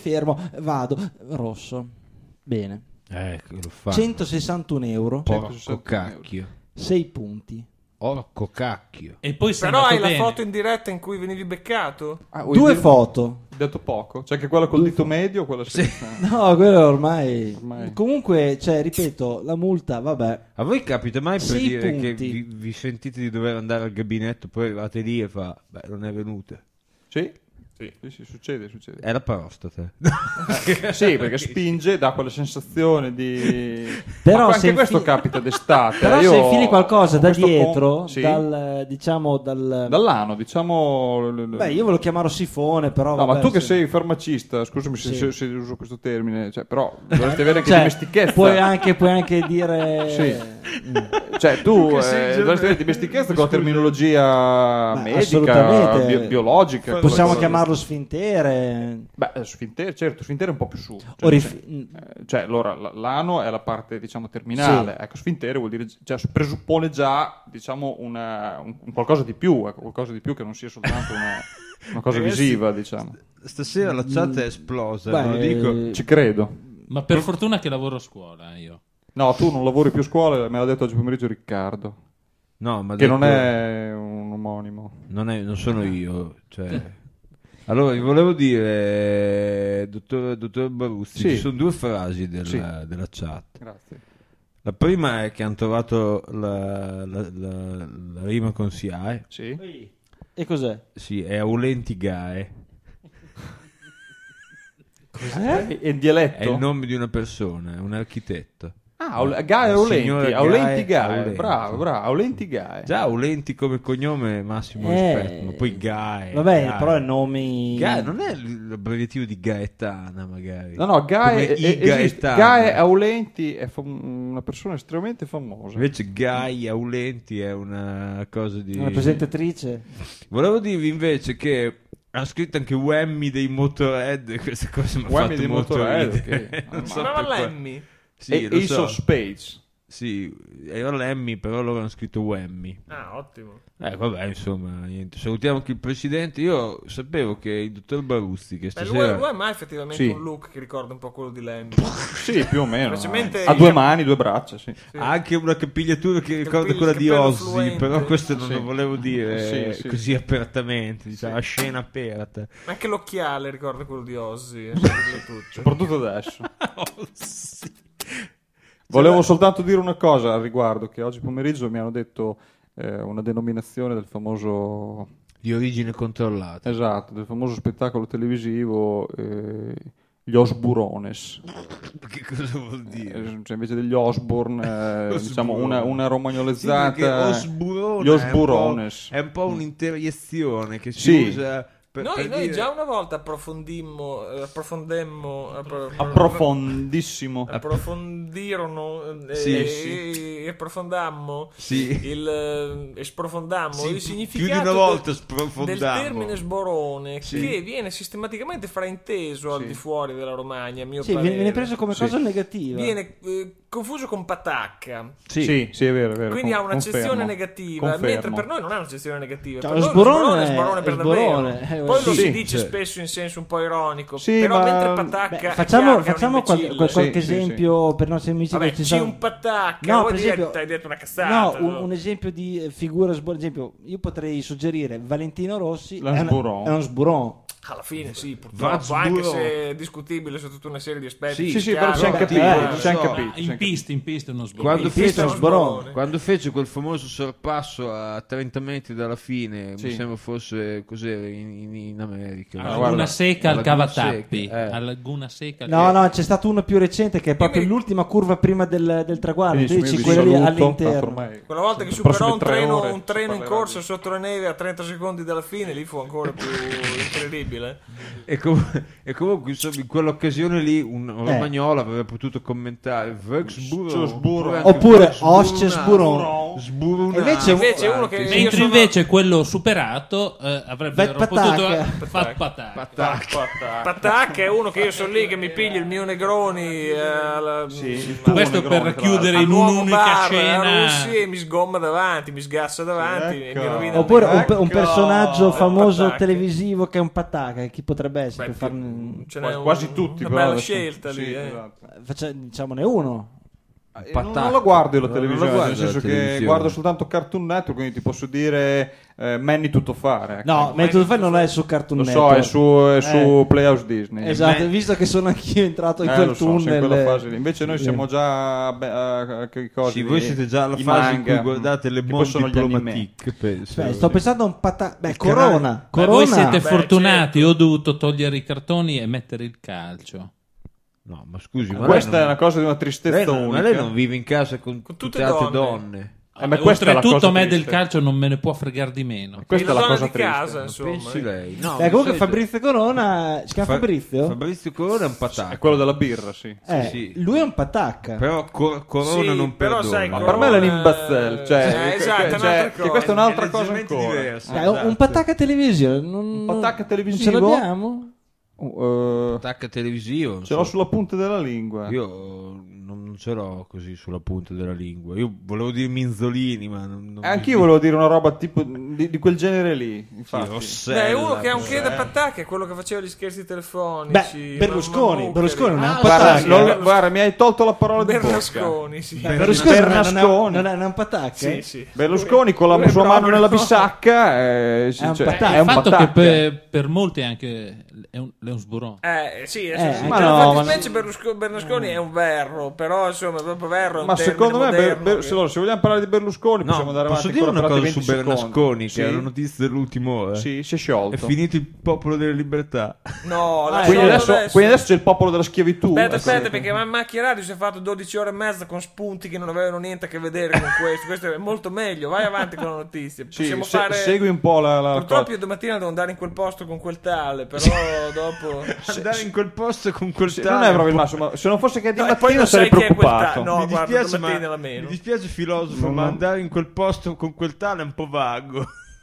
vado rosso. Bene. Lo fa. 161 euro, Porco 160 cacchio. 6 punti. Porco cacchio. E poi sei Però andato hai la bene. foto in diretta in cui venivi beccato? Ah, vuoi 2 dire- foto. Hai detto poco? Cioè che quella col dito medio o quella senza? No, quello ormai. Ormai. Comunque, cioè, ripeto, la multa, vabbè. A voi capita mai per 6 dire che punti. vi sentite di dover andare al gabinetto, poi arrivate lì e fa, beh, non è venuta. Sì? Sì, succede. È la prostata. Sì, perché spinge, dà quella sensazione di... Però Ma se anche questo infi- capita d'estate. Però Io se infili qualcosa ho da questo dietro, sì, dal. dall'ano, diciamo... Beh, io volevo chiamarlo sifone, però. No, ma vabbè, tu che sì. sei farmacista, scusami se, Sì. se uso questo termine, cioè, però dovresti avere anche Cioè, dimestichezza. puoi anche dire. Sì. Cioè, tu dovresti avere dimestichezza con la terminologia Beh, medica, assolutamente. biologica. Possiamo quella cosa. chiamarlo sfintere. Beh, sfintere, certo, sfintere è un po' più su. O rif- Cioè, allora, l'ano è la parte, diciamo, terminale. Sì. Ecco, sfintere vuol dire, cioè, presuppone già, diciamo, un qualcosa di più, ecco, qualcosa di più che non sia soltanto una cosa Ragazzi, visiva, diciamo. Stasera la chat è esplosa, Beh, ve lo dico. Ci credo. Ma per fortuna che lavoro a scuola io. No, tu non lavori più a scuola, me l'ha detto oggi pomeriggio Riccardo, No, ma che detto- non è un omonimo. non sono io, cioè. Allora, vi volevo dire, dottor Baruzzi, Sì. ci sono due frasi Sì. della chat. Grazie. La prima è che hanno trovato la rima con SIAE. Sì. E cos'è? Sì, è Aulenti Gae. E il dialetto? È il nome di una persona, è un architetto. Ah, Gae La Aulenti, signora Aulenti Gae Gae, Aulenti. bravo, Aulenti Gae. Già Aulenti come cognome massimo rispetto, ma poi Gae. Vabbè, Gae. però è nomi. Gae non è l'abbreviativo di Gaetana, magari. No, Gae, Come i esiste. Gaetani. Gae Aulenti è una persona estremamente famosa. Invece Gai Aulenti è una cosa di... Una presentatrice. Volevo dirvi invece che ha scritto anche Whammy dei Motorhead, queste cose mi ha Whammy fatto dei molto Motorhead, ridere. ok. Non so Sembrava per quale- Lemmy. Sì, lo Ace so. of Spades. Sì, era l'Emmy, però loro hanno scritto Wemmy. Ah, ottimo. Vabbè, insomma, niente. Salutiamo anche il presidente. Io sapevo che il dottor Baruzzi, che Lui stasera... ha effettivamente Sì. un look che ricorda un po' quello di Lemmy. Sì, più o meno. Semplicemente- Ha 2 mani, 2 braccia, sì. Ha anche una capigliatura che ricorda Capelli- quella di capello Ozzy, fluente. però questo non Sì. lo volevo dire Sì, sì. così apertamente, diciamo, a scena aperta. Anche l'occhiale ricorda quello di Ozzy. Tutto. Soprattutto adesso. Volevo soltanto dire una cosa al riguardo, che oggi pomeriggio mi hanno detto una denominazione del famoso... Di origine controllata. Esatto, del famoso spettacolo televisivo Gli Osburones. Che cosa vuol dire? Cioè invece degli Osborne, diciamo una Sì, perché romagnolizzata. Osburone Gli Osburones. è un po' un'interiezione che si Sì. usa per Noi dire... già una volta approfondirono Sì. e approfondammo Sì. sprofondammo Sì, il più significato di una volta del sprofondammo. termine sborone, Sì. che viene sistematicamente frainteso al Sì. di fuori della Romagna, a mio Sì, parere. viene preso come Sì. cosa negativa. Viene confuso con patacca, Sì, è vero, è vero. quindi ha una confermo. accezione negativa, Confermo. mentre per noi non è un'accezione negativa. Cioè, Per lo noi sborone è sborone per è sborone. davvero. Poi lo sì, si dice cioè. spesso in senso un po' ironico, Sì, però ma- mentre Beh, patacca è facciamo chiaro che è un facciamo imbecille. qualche Sì, sì, esempio per i nostri amici Vabbè, che ci c'è sono. un patacca, No, vuoi per dire esempio- che hai detto una cazzata. No, un esempio di figura sborone. Ad esempio, io potrei suggerire Valentino Rossi. Lo sburon. È uno sburon. Alla fine sì, Vaz purtroppo, anche Buro. se è discutibile su tutta una serie di aspetti. Sì, sì, chiaro, però ci hanno Beh, capito. lo ci hanno so. capito. In pista è uno sborone. Quando Il pista fece, è uno sborone. quando fece quel famoso sorpasso a 30 metri dalla fine, Sì. mi sembra fosse cos'era in America. A Ah, Laguna guarda, Seca al Laguna Cavatappi. Seca, A Laguna Seca. No, no, c'è stato uno più recente che è proprio mi- l'ultima curva prima del traguardo. Quindi, Tu dici vi quella lì saluto, all'interno. tanto ormai- Quella volta che le prossime superò un 3 treno, ore un si treno in parlerà corsa di- sotto la neve a 30 secondi dalla fine, lì fu ancora più incredibile. E comunque insomma, in quell'occasione lì un romagnolo avrebbe potuto commentare Oppure Osce Sburon. E Invece uno che io Mentre sono- invece quello superato avrebbe Vet potuto Patacca. Patacca è uno che io sono lì che mi piglio il mio Negroni Questo per chiudere al in nuovo un'unica bar a scena. Russi e mi sgomma davanti, mi sgassa davanti e mi Ecco. rovina il Oppure Negroni. un personaggio famoso Patacca. televisivo che è un patacca. Chi potrebbe essere? Beh, Per farne... ce n'è Quasi tutti, una però bella adesso- scelta lì, sì, eh. esatto. Diciamone uno. Non la guardo io la Non la televisione, guardo nel senso la che televisione. guardo soltanto Cartoon Network, quindi ti posso dire Manny Tuttofare. Ecco. No, Metodo Fai non è su Cartoon Lo Network. so, è su Playhouse Disney. Esatto, visto che sono anch'io entrato in quel Lo so, sei in tunnel. quella fase lì. Invece noi siamo già che cose Sì, voi siete già alla i fase in manga, cui guardate le che poi Mon sono gli anime. Diplomatique, penso. Beh, sto pensando a un patacca. Beh, Il Corona. Ma Corona. voi siete Beh, fortunati, certo. ho dovuto togliere i cartoni e mettere il calcio. No, ma scusi, ma Questa lei è non- una cosa di una tristezza lei non- unica. ma lei non vive in casa con Con tutte tutte altre donne. donne. ma questa è la Oltretutto cosa a me del triste. calcio non me ne può fregare di meno. Questa la è la zona cosa di triste. casa, insomma. Pensi lei? No, Beh, comunque di solito- Fabrizio Corona. Si chiama Fabrizio? Fabrizio Corona è un patacco. È quello della birra, sì. sì. Lui è un patacca. Però Corona Sì, non però perdona. sai, Ma Corona- per me è l'imbazzell, cioè, esatto, è un'altra che cosa. questa è un'altra È cosa leggermente ancora. diversa. Un patacca televisione. Un patacca Non televisivo? ce l'abbiamo? Attacca televisivo. Ce l'ho sulla punta della lingua. Io non ce l'ho così sulla punta della lingua. Io volevo dire Minzolini, ma non Anch'io volevo dire una roba tipo di quel genere lì. Infatti. Beh, uno che ha un che da patacca è quello che faceva gli scherzi telefonici. Beh, Berlusconi. Mamma Berlusconi non è un Guarda, patacca. guarda, mi hai tolto la parola di bocca. Berlusconi, sì. Berlusconi Bernasconi. non è un patacca? Sì, sì. Berlusconi con la Lui è sua bravo, mano nella no? bisacca È un cioè, patacca. è un il fatto patacca. che per molti è anche è un sburone. Sì, ma ma no, fattispecie Berlusconi è un verro, però insomma, proprio verro è un Ma termine secondo me moderno che- se vogliamo parlare di Berlusconi possiamo andare posso avanti dire una ancora per cosa su 20 Bernasconi, secondi. che è una notizia dell'ultima ora. Sì, si è È sciolto. finito il popolo delle libertà. No, Quindi lascialo adesso c'è il popolo della schiavitù. Aspetta, perché Macchia Radio si è fatto 12 ore e mezza con spunti che non avevano niente a che vedere con questo. Questo è molto meglio. Vai avanti con la notizia. Sì, Possiamo fare. segui un po' la Purtroppo io domattina devo andare in quel posto con quel tale, però dopo. Andare in quel posto con quel Sì, tale non è proprio il massimo, ma se non fosse che di No, e poi mattina non sarei sai chi è quel preoccupato. tale. No, mi guarda, dispiace, domattina ma la meno. mi dispiace filosofo, No, ma no. andare in quel posto con quel tale è un po' vago.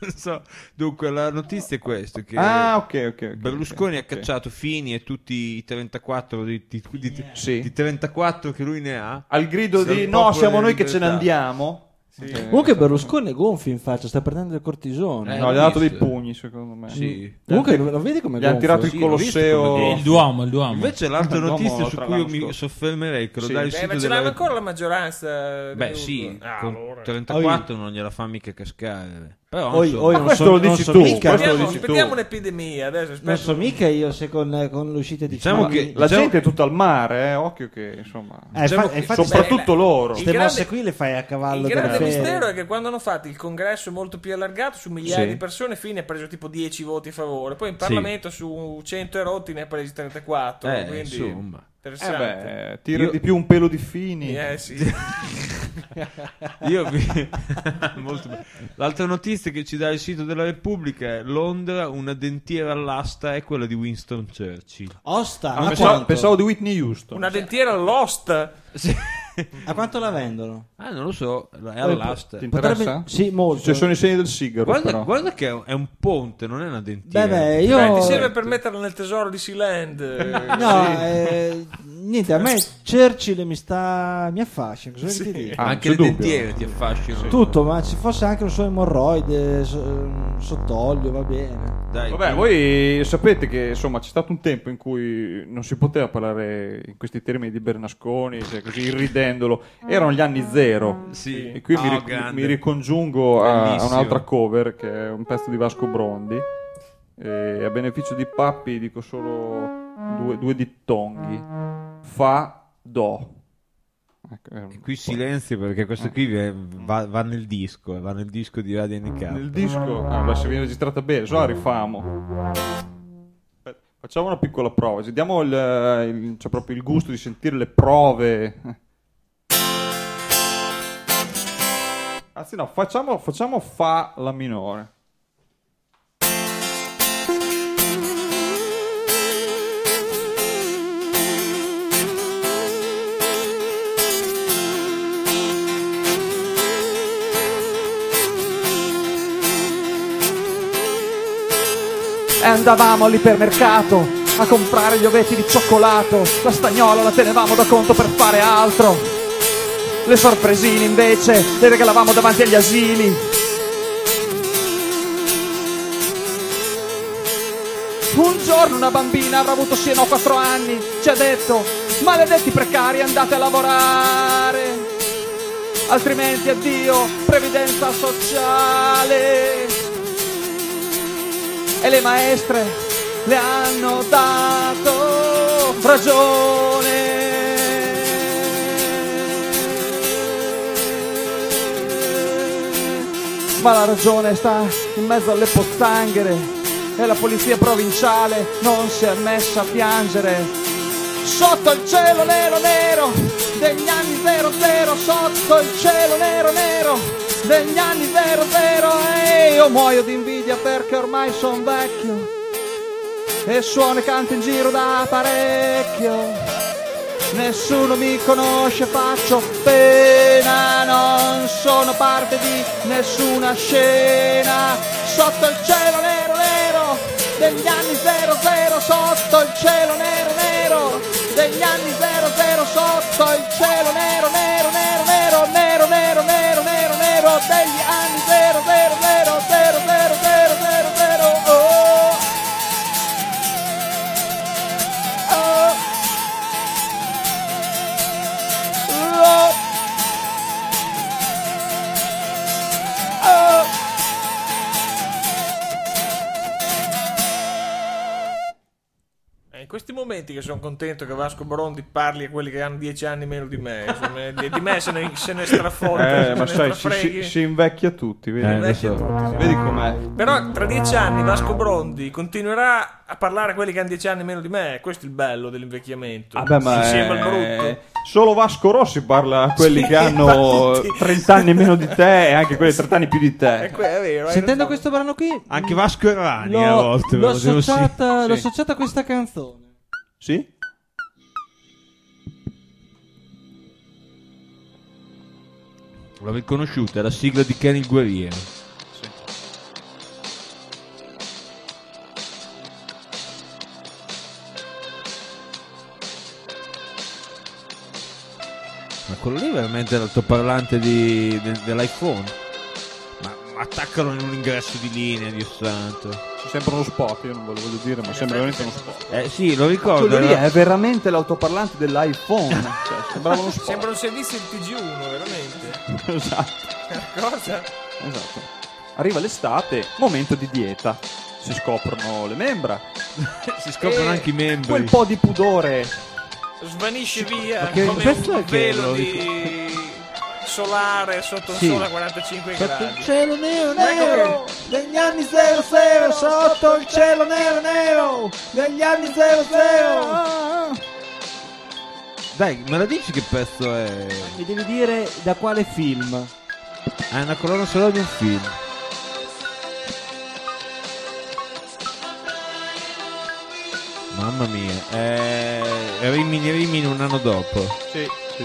Non so. Dunque, la notizia è questa: che ok. Berlusconi ok. ha cacciato Fini e tutti i 34 Sì. di 34 che lui ne ha. Al grido Sì, di al no, popolo siamo della noi che ce ne libertà. andiamo. Comunque Berlusconi è gonfio in faccia, sta prendendo il cortisone. No, gli ha dato dei pugni, secondo me. Sì. Comunque lo vedi come Gli hanno tirato il Sì, l'ho visto Colosseo. come- Il Duomo. Invece l'altra L'uomo notizia su tra cui io l'anno mi scorso. soffermerei, che lo Sì. dà il Ma sito ce della l'hanno ancora la maggioranza? Beh sì, con allora. 34 non gliela fa mica cascare. Però Oi, insomma, oi, Ma non questo so- lo non dici so tu, mica- questo lo dici tu. Aspettiamo un'epidemia adesso. Non aspetta. so mica io se con l'uscita di Diciamo Fini- che- La Diciamo- gente è tutta al mare, occhio che insomma. Diciamo che- infatti soprattutto loro. il queste grande- mosse qui le fai a cavallo Il grande delle ferie. mistero è che quando hanno fatto il congresso molto più allargato su migliaia Sì. di persone, Fini ha preso tipo 10 voti a favore, poi in Parlamento su 100 e rotti ne ha presi 34, quindi insomma. interessante. Tira Io- di più un pelo di Fini. Sì. Io vi- molto bene. L'altra notizia che ci dà il sito della Repubblica è: Londra, una dentiera all'asta è quella di Winston Churchill. Osta, Ah, ma pensavo, quanto? pensavo di Whitney Houston. Una dentiera Lost. A quanto la vendono? Non lo so, è all'asta. Ti interessa? Sì, molto. Ci sono i segni del sigaro, però. Guarda che è un ponte, non è una dentiera. Beh, io... Beh, ti serve per metterla nel tesoro di Sealand. No, niente, a me Churchill mi affascina, cosa vuoi che ti dica? Ah, Anche non le c'è dubbio. dentiere ti affascinano. Tutto, ma ci fosse anche un suo emorroide, sott'olio, va bene. Dai, Vabbè, voi sapete che insomma c'è stato un tempo in cui non si poteva parlare in questi termini di Bernasconi, cioè così irridendolo. Erano gli anni zero. Sì. E qui Grande. mi ricongiungo a Bellissimo. un'altra cover che è un pezzo di Vasco Brondi. E a beneficio di Pappi dico solo due dittonghi. Fa, do. Ecco, è un Qui po'. silenzio perché questo qui va nel disco di Radio NK. Nel disco, se viene registrata bene, se no la rifamo. Aspetta, facciamo una piccola prova, ci diamo c'è proprio il gusto di sentire le prove. Anzi no, facciamo fa la minore. E andavamo all'ipermercato a comprare gli ovetti di cioccolato, la stagnola la tenevamo da conto per fare altro, le sorpresine invece le regalavamo davanti agli asili. Un giorno una bambina avrà avuto sì e no 4 anni, ci ha detto: maledetti precari, andate a lavorare, altrimenti addio previdenza sociale. E le maestre le hanno dato ragione. Ma la ragione sta in mezzo alle pozzanghere e la polizia provinciale non si è messa a piangere. Sotto il cielo nero nero degli anni 00, sotto il cielo nero nero degli anni 00, e io muoio di invidia perché ormai son vecchio e suono e canto in giro da parecchio. Nessuno mi conosce, faccio pena, non sono parte di nessuna scena. Sotto il cielo nero nero degli anni 00, sotto il cielo nero nero degli anni 00, sotto il cielo nero nero nero nero nero nero nero nero nero degli anni 00 0 0 0 0 0 0 oh. Oh. Oh. Oh. In questi momenti che sono contento che Vasco Brondi parli a quelli che hanno 10 anni meno di me, insomma, di me se ne strafotta, Ma se sai, ne strafreghi. si invecchia tutti, vedi? Lo so. Vedi com'è? Però tra 10 anni Vasco Brondi continuerà a parlare a quelli che hanno 10 anni meno di me. Questo è il bello dell'invecchiamento. Insieme al brutto. Solo Vasco Rossi parla a quelli Sì, che hanno infatti. 30 anni meno di te e anche quelli 30 anni più di te. È vero, hai Sentendo ragione. questo brano qui, Anche Vasco Errani a volte. l'ho ve lo devo associata, sì. l'ho associata a questa canzone. Sì? L'ho riconosciuta, è la sigla di Kenny il Guerriero. Ma quello lì è veramente l'altoparlante dell'iPhone. Ma attaccalo in un ingresso di linea, Dio santo. Sembra uno spot, io non ve lo voglio dire, ma sembra veramente uno spot. Sì, lo ricordo. Quello lì è veramente l'altoparlante dell'iPhone. Cioè, sembrava uno spot. Sembra un servizio del TG1, veramente. Esatto. Cosa? Esatto. Arriva l'estate, momento di dieta. Si scoprono le membra. Si scoprono anche i membri. Quel po' di pudore. Svanisce via Perché come questo un è che velo lo di solare sotto un Sì. sole a 45 Sotto gradi. il cielo nero degli anni 00, sotto il cielo nero degli anni 00. Dai, me la dici che pezzo è? Mi devi dire da quale film? È una colonna sonora di un film. Mamma mia. Rimini un anno dopo. Sì.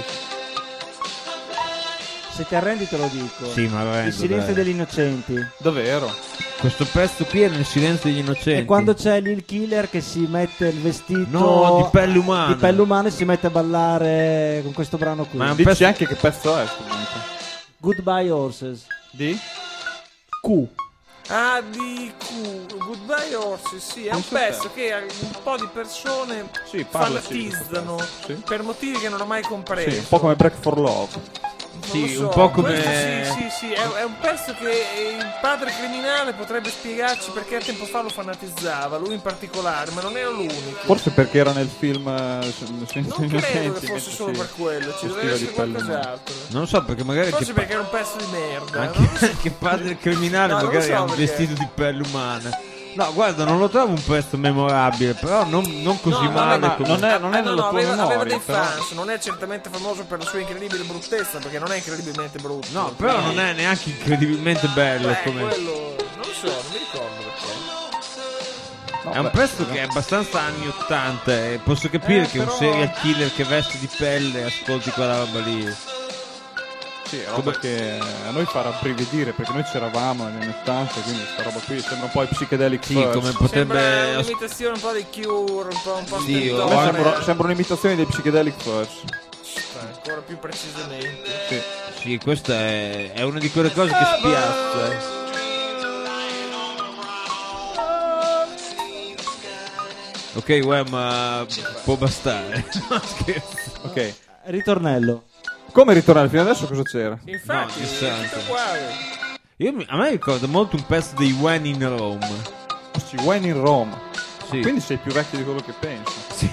Se ti arrendi te lo dico. Sì, ma arrendo, Il silenzio dai. degli innocenti. Davvero? Questo pezzo qui è nel silenzio degli innocenti. E quando c'è lì il killer che si mette il vestito No, di pelle umana. di pelle umana e si mette a ballare con questo brano qui. Ma è un Dici pezzo- anche che pezzo è comunque. Goodbye Horses. Di? Q. Ah, di Q, Goodbye Horses, sì, è un Non so pezzo che un po' di persone Sì, parla, sì, fanatizzano sì. per motivi che non ho mai compreso. Sì, un po' come Break for Love. Non Sì, lo un po' come- Questo sì, è un pezzo che il padre criminale potrebbe spiegarci perché a tempo fa lo fanatizzava, lui in particolare, ma non era l'unico. Forse perché era nel film Senza Non credo che Innocenti, fosse solo mentre per quello, ci vestiva doveva di essere pelle umana. qualcos'altro. Non lo so, perché magari Forse che perché era un pezzo di merda. anche, non lo so. anche padre criminale No, non magari lo so ha un perché. vestito di pelle umana. No, guarda, non lo trovo un pezzo memorabile, però non così No, male ma come... non è nella tua aveva memoria, dei però. fans, non è certamente famoso per la sua incredibile bruttezza, perché non è incredibilmente brutto. No, però non è neanche incredibilmente bello come... quello non lo so, non mi ricordo perché. No, È un beh, pezzo che è abbastanza anni 80 e posso capire che un però- serial killer che veste di pelle ascolti quella roba lì. Sì, è roba che a noi fa rabbrividire perché noi c'eravamo negli anni 80, quindi sta roba qui sembra un po' i psychedelic Sì, Furs. come Sembra potrebbe... un'imitazione un po' dei Cure, un po' Sì, A o me anche- sembra un'imitazione dei psychedelic Furs. ancora più precisamente. Sì. Sì, questa è una di quelle cose che spiazza. Ok, ma può bastare. No, scherzo. Ok. Ritornello. Come ritornare fino adesso cosa c'era? Infatti, No, è giusto. tutto uguale. A me ricorda molto un pezzo dei When in Rome. Sì, When in Rome. Sì. Quindi sei più vecchio di quello che pensi. Sì.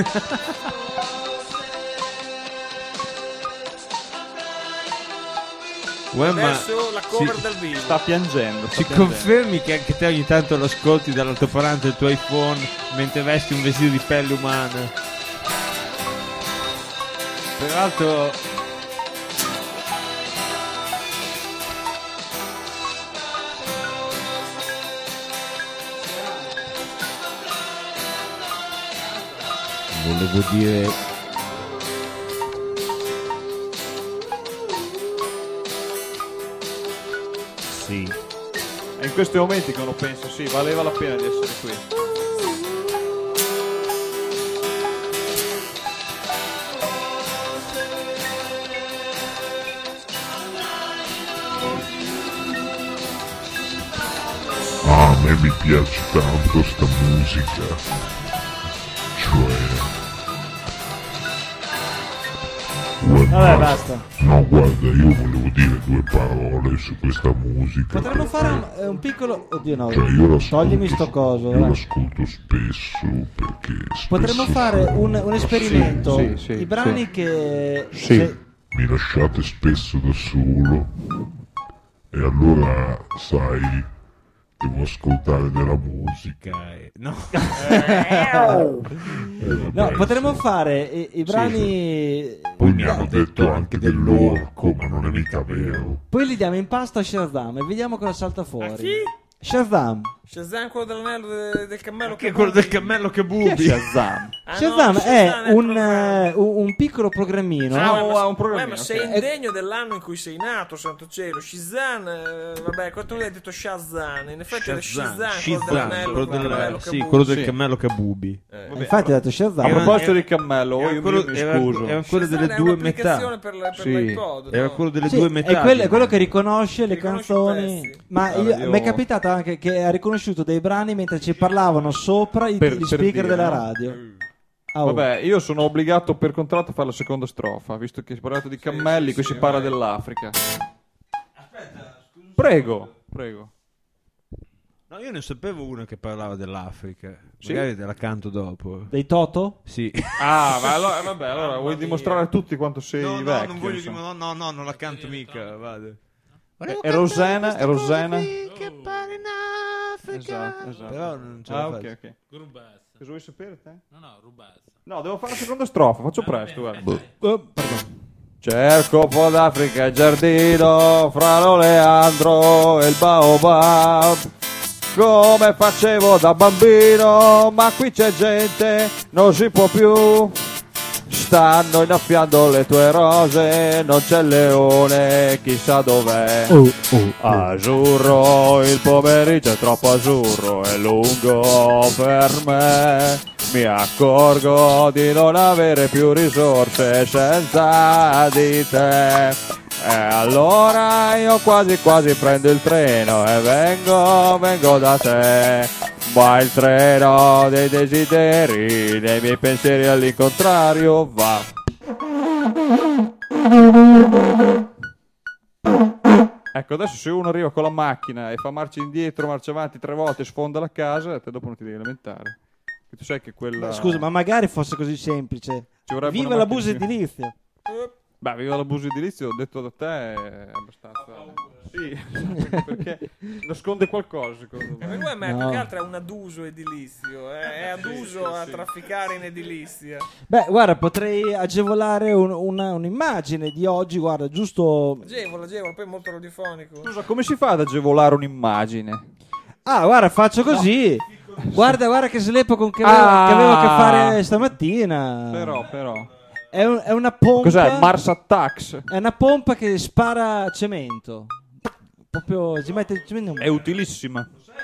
When, ma Adesso la cover sì. dal vivo. Sta piangendo. sta ci piangendo. confermi che anche te ogni tanto lo ascolti dall'altoparlante del tuo iPhone mentre vesti un vestito di pelle umana? Peraltro volevo dire sì. È in questi momenti che uno pensa, sì, valeva la pena di essere qui. Ah, a me mi piace tanto sta musica. Cioè... Vabbè, basta. No, guarda, io volevo dire due parole su questa musica. Potremmo perché- fare un piccolo. Oddio, no. Cioè, io l'ascolto, Toglimi sto coso. io dai. l'ascolto spesso perché... Potremmo spesso fare un esperimento. Sì, sì, I brani sì. che. Sì, se- mi lasciate spesso da solo e allora, sai, devo ascoltare della musica. No. No, potremmo fare i brani. Poi mi hanno detto anche dell'orco, ma non è mica vero. Poi li diamo in pasto a Shazam e vediamo cosa salta fuori. Shazam. Shazam, quello dell'anello del cammello Che è quello del cammello che Chi è bubi. Shazam? Shazam no, è Shazam il un piccolo programmino. un programmino, ma sei ok. indegno dell'anno in cui sei nato, santo cielo. Shazam, vabbè, quando tu hai detto Shazam, in effetti era Shazam, quello dell'anello quello del cammello del, che sì, bubi. quello del Sì. cammello che bubi. Infatti ho detto A Shazam. proposito di cammello, io quello, mi era, scuso. era quello Shazam delle è due un'applicazione metà. per Sì. l'iPod, Era no? quello delle Sì, due metà. è quello che riconosce le Riconosce i canzoni. pezzi. Ma Guarda, io- mi è capitato anche che ha riconosciuto dei brani mentre ci parlavano sopra Per gli speaker dire, della no? radio. Ah, oh. Vabbè, io sono obbligato per contratto a fare la seconda strofa, visto che si è parlato di cammelli, qui si parla dell'Africa. Prego. No, io ne sapevo una che parlava dell'Africa. Sì? Magari te la canto dopo. Dei Toto? Sì. Ah, ma allora, vabbè, allora vuoi dimostrare a tutti quanto sei No, vecchio? non voglio insomma. no, non la canto mica, vado. È Rosanna? Che pare in Africa. Esatto. Però non ce la Ah, faccio. ok. Grubazza. Cosa vuoi sapere te? No, rubazza. No, devo fare la seconda strofa, faccio presto, guarda. Pardon. Cerco un po' d'Africa e giardino, fra lo leandro e il baobab, come facevo da bambino, ma qui c'è gente, non si può più. Stanno innaffiando le tue rose, non c'è il leone, chissà dov'è. Azzurro, il pomeriggio è troppo azzurro, è lungo per me. Mi accorgo di non avere più risorse senza di te. E allora io quasi prendo il treno e vengo da te. Ma il treno dei desideri, dei miei pensieri all'incontrario va. Ecco, adesso se uno arriva con la macchina e fa marcia indietro, marcia avanti 3 volte, sfonda la casa, te dopo non ti devi lamentare. Che tu sai che quella... Scusa, ma magari fosse così semplice. Ci vorrebbe Viva una l'abuso macchina- edilizio. Beh, viva l'abuso edilizio, detto da te è abbastanza... Sì, perché nasconde qualcosa, secondo me. Per lui è No. più che altro è un aduso edilizio, è aduso a trafficare in edilizia. Beh, guarda, potrei agevolare un'immagine di oggi, guarda, giusto... Agevolo, poi è molto radiofonico. Scusa, come si fa ad agevolare un'immagine? Ah, guarda, faccio così. Guarda che slepo con che avevo a che fare stamattina. Però... È una pompa. Cos'è? Mars Attacks? È una pompa che spara cemento. Proprio si mette il cemento. È utilissima.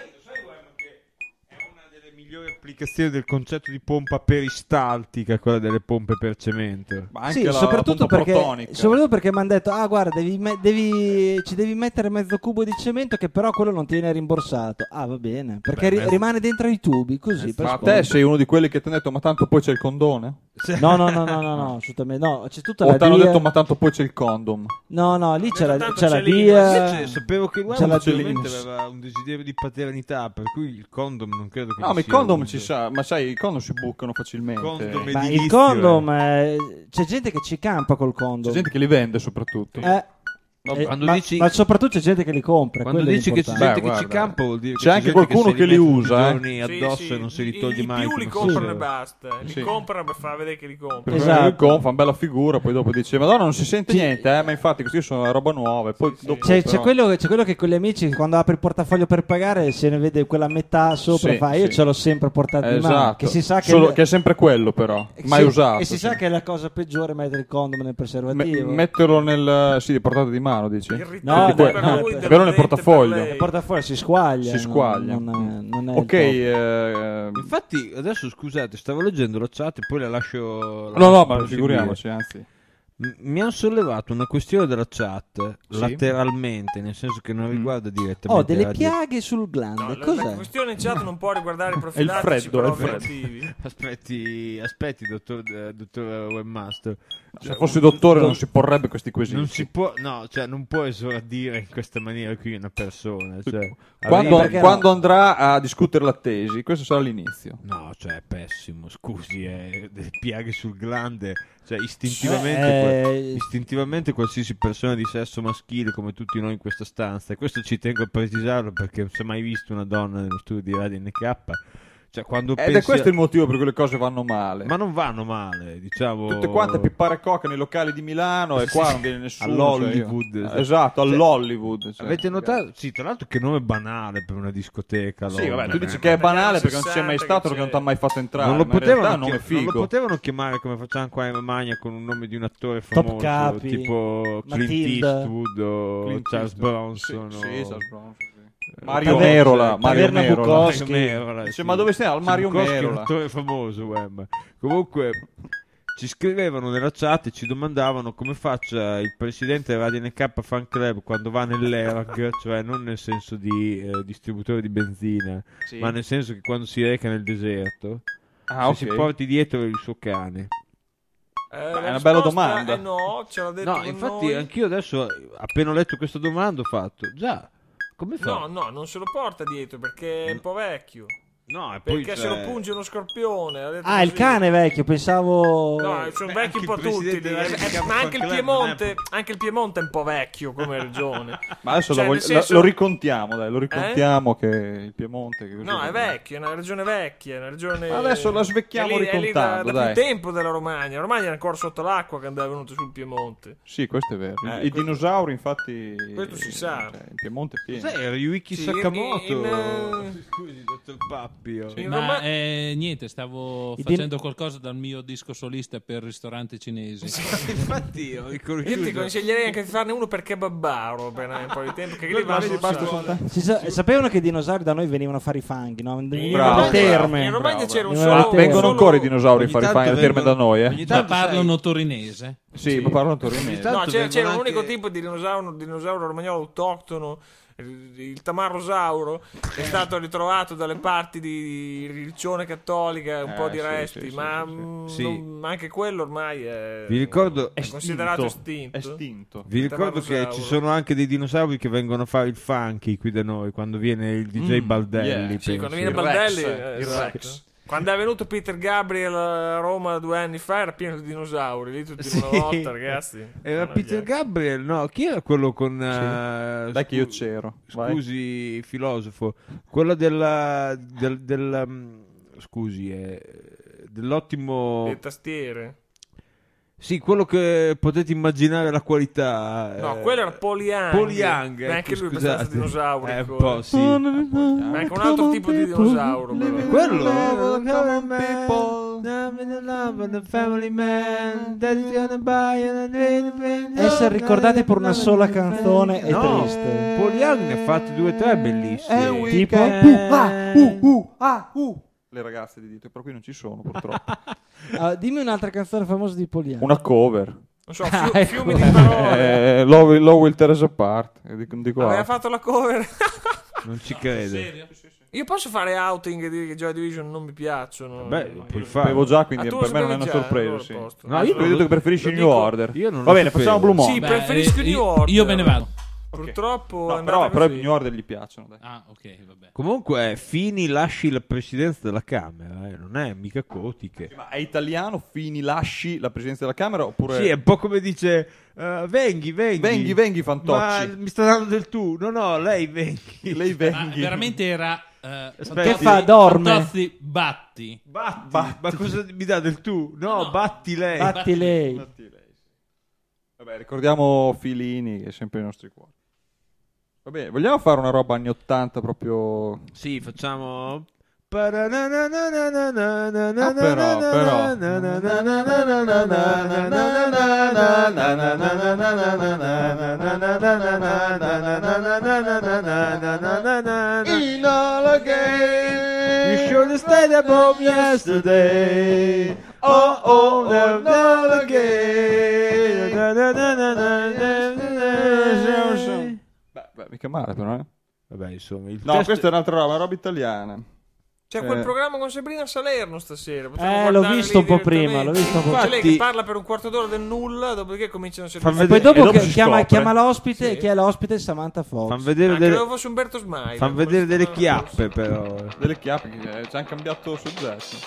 Migliore applicazione del concetto di pompa peristaltica, quella delle pompe per cemento. Ma anche Sì, la soprattutto pompa perché, protonica. mi hanno detto: ah, guarda, ci devi mettere mezzo cubo di cemento, che però quello non ti viene rimborsato. Ah, va bene, perché rimane dentro i tubi così. per Ma sconto. te sei uno di quelli che ti hanno detto ma tanto poi c'è il condone? No, assolutamente no. C'è tutta O la ti hanno DIA. detto ma tanto poi c'è il condom? No, lì c'è la tanto c'è DIA. Invece sapevo che c'è l'uomo la naturalmente Linus. aveva un desiderio di paternità, per cui il condom non credo che No, ci ma i sia condom uso. ci sa, ma sai, i condom si bucano facilmente. Condom Ma il edilizio, condom, c'è gente che ci campa col condom. C'è gente che li vende soprattutto. Quando ma, dici- ma soprattutto c'è gente che li compra. Quando quello è dici che c'è l'importante. gente che ci guarda, campa vuol dire che c'è anche gente qualcuno se che li mette tutti i usa, giorni addosso e non se li toglie I mai più li come comprano fossero- e basta. Li Sì. comprano per far vedere che li comprano. Perché Esatto. il con fa una bella figura, poi dopo dice Madonna non si sente niente, ma infatti questi sono roba nuova. E poi dopo, C'è però- quello che con gli amici quando apre il portafoglio per pagare se ne vede quella metà sopra Sì, e fa io sì. ce l'ho sempre portato in mano, Esatto. che si sa che, Solo che è sempre quello però, mai sì, usato. e si sì. sa che è la cosa peggiore mettere il condom nel preservativo. Metterlo nel sì, di portata di mano, dici? No, Perché no, poi- no, quello nel portafoglio. il portafoglio si squaglia. Si squaglia. Non è Ok, il top. Infatti, adesso scusate, stavo leggendo la chat e poi la lascio. No, ma proseguire. figuriamoci, anzi. Mi hanno sollevato una questione della chat Sì. lateralmente, nel senso che non riguarda direttamente. Ho delle la radio. piaghe sul glande. No, la Cos'è? questione in chat non può riguardare i È il profilattici freddo, è il per freddo. obiettivi. Aspetti, dottor Webmaster. Se fossi dottore non si porrebbe questi quesiti. Non si può, no, cioè non può esordire in questa maniera qui una persona. Cioè, Quando, perché no? quando andrà a discutere la tesi, questo sarà l'inizio. No, cioè è pessimo, scusi, delle piaghe sul glande, cioè istintivamente qualsiasi persona di sesso maschile come tutti noi in questa stanza, e questo ci tengo a precisarlo perché non si è mai visto una donna nello studio di Radio NK, Cioè, quando Ed pensi è questo il motivo per cui le cose vanno male. Ma non vanno male, diciamo. Tutte quante a pippare coca nei locali di Milano e qua non viene nessuno. All'Hollywood. Cioè io- esatto, all'Hollywood. Cioè. Avete notato? Sì, tra l'altro che nome banale per una discoteca. Sì, vabbè, tu Londra. dici che è banale perché non ci sei 60 mai stato, che perché non c'è. ti ha mai fatto entrare. Non lo, ma in realtà potevano è un nome non lo figo. potevano chiamare come facciamo qua in Romagna con un nome di un attore Top famoso Capi, tipo Clint Matilda. Eastwood o Clint Charles Eastwood. Bronson Sì, o... sì, Charles Bronson, sì. Mario Taver- Merola. Mario Taverna Merola. Bukowski. Merola, Dice, sì. ma dove sei? Al Mario Bukowski è un Merola. attore famoso, Wem. Comunque ci scrivevano nella chat e ci domandavano come faccia il presidente del Radio NK Fan Club quando va nell'ERG, cioè non nel senso di distributore di benzina, Sì. ma nel senso che quando si reca nel deserto, Ah, se ok. si porti dietro il suo cane. La è una risposta bella domanda. è no, ce l'ha detto No, con infatti noi. anch'io adesso, appena ho letto questa domanda, ho fatto, già, come fa? No, non se lo porta dietro perché è un po' vecchio. No, e poi Perché c'è- se lo punge uno scorpione. ha detto Ah, il così. cane è vecchio, pensavo... No, sono Beh, vecchi anche un po' il tutti. presidente della Repubblica Ma anche il Fan Club non Piemonte, anche il Piemonte è un po' vecchio come regione. Ma adesso Cioè, lo, nel senso- lo ricontiamo, dai, lo ricontiamo che il Piemonte... Che No, è vecchio, è una regione vecchia, è una regione... Ma adesso la svecchiamo è lì ricontando, da dai. più tempo della Romagna. La Romagna era ancora sotto l'acqua che andava venuto sul Piemonte. Sì, questo è vero. I questo- dinosauri, infatti... questo si sa. Cioè, il Piemonte è pieno. Cos'è? Era Yuiki Sì, Sakamoto? in- Scusi, dottor Pappio. In Ma Roma- niente, stavo I facendo qualcosa dal mio disco solista per ristoranti cinesi. Infatti ho Io ti riconosciuto. consiglierei anche di farne uno per Kebabbaro per un po' di tempo. Che lì va Vedi, sul basta sacco. soltanto- Sapevano che i dinosauri da noi venivano a fare i fanghi, no? Bravo, Le terme. In Romagna c'era un Bravo. solo... Vengono solo- ancora i dinosauri a Ogni fare i tanto fine terme da vengono- noi, eh? ogni Ma tanto, parlano sai, torinese. Sì, ma parlano torinese. tanto No, c'era vengono un unico anche- tipo di dinosauro romagnolo autoctono, il tamarrosauro, che è stato ritrovato dalle parti di Riccione Cattolica, un po' di sì, resti, sì, ma sì. ma anche quello ormai è, Vi ricordo- è considerato estinto. Estinto. Vi ricordo che Tamarrosauro. ci sono anche dei dinosauri che vengono a fare il funky qui da noi quando viene il DJ Baldelli. yeah. Sì, penso. quando viene Il Baldelli, Rex, il esatto. Rex. Quando è venuto Peter Gabriel a Roma 2 anni fa era pieno di dinosauri, lì tutti Sì. in una volta, ragazzi. Era Peter Gabriel? No, chi era quello con... Dai che io c'ero. Vai. Scusi, filosofo. Quello scusi, dell'ottimo... Le tastiere. Sì, quello che potete immaginare la qualità. No, quello era Poliang. Poliang, Ma anche ecco, lui è abbastanza scusate. dinosaurico. Un po', sì. Ma anche un altro tipo di dinosauro. però. Quello Essere ricordati per una sola canzone è No, triste. Poliang ne ha fatti 2 o 3 bellissimi. Tipo... Le ragazze di dito, però qui non ci sono purtroppo. Dimmi un'altra canzone famosa di Poliano. Una cover. Non so, ecco. fiumi di parole. Love Will Tear Us Apart. Dico Aveva altro. fatto la cover. Non ci credo. Io posso fare outing e dire che Joy Division non mi piacciono. Beh, puoi Lo fare. sapevo già, quindi Ah, tu per lo me non è una sapevi già? sorpresa. Allora Sì. a posto. No, Tu hai detto che preferisci lo New dico- Order. io non lo Va bene, sapevo. facciamo Blue Sì, Monday. preferisco New Order. Io me ne vado. Purtroppo è No, però andata i così. New Order gli piacciono. Dai. Ah, ok, vabbè. Comunque, Fini lasci la presidenza della Camera, non è mica cotiche. Ma è italiano? Fini lasci la presidenza della Camera? Oppure Sì, è un po' come dice venghi. Venghi, Fantocci. Ma mi sta dando del tu. No, lei venghi. Lei Ma venghi. veramente era... Che fa? Dorme? Fantozzi, batti. Batti. Ma cosa mi dà del tu? No, batti lei. Batti lei. Infatti lei, sì. Vabbè, ricordiamo Filini, che è sempre nei nostri cuori. Va bene, vogliamo fare una roba anni 80 proprio... Sì, facciamo. You should have stayed at home yesterday. Oh, never again. Beh, mica male però, eh. Vabbè, insomma, il No, testo... questa è un'altra roba, una roba italiana. C'è quel programma con Sabrina Salerno stasera. L'ho guardare visto lì un po' prima, direttamente. l'ho visto un po' C'è lei Infatti- che parla per un quarto d'ora del nulla, dopodiché cominciano a Fa servire. E poi vedere- dopo, e dopo si scopre. chiama l'ospite. Sì. Chi è l'ospite? Samantha Fox. Fan vedere Credevo fosse Umberto Smile. fan vedere delle chiappe, però. Delle chiappe, ci hanno cambiato soggetto.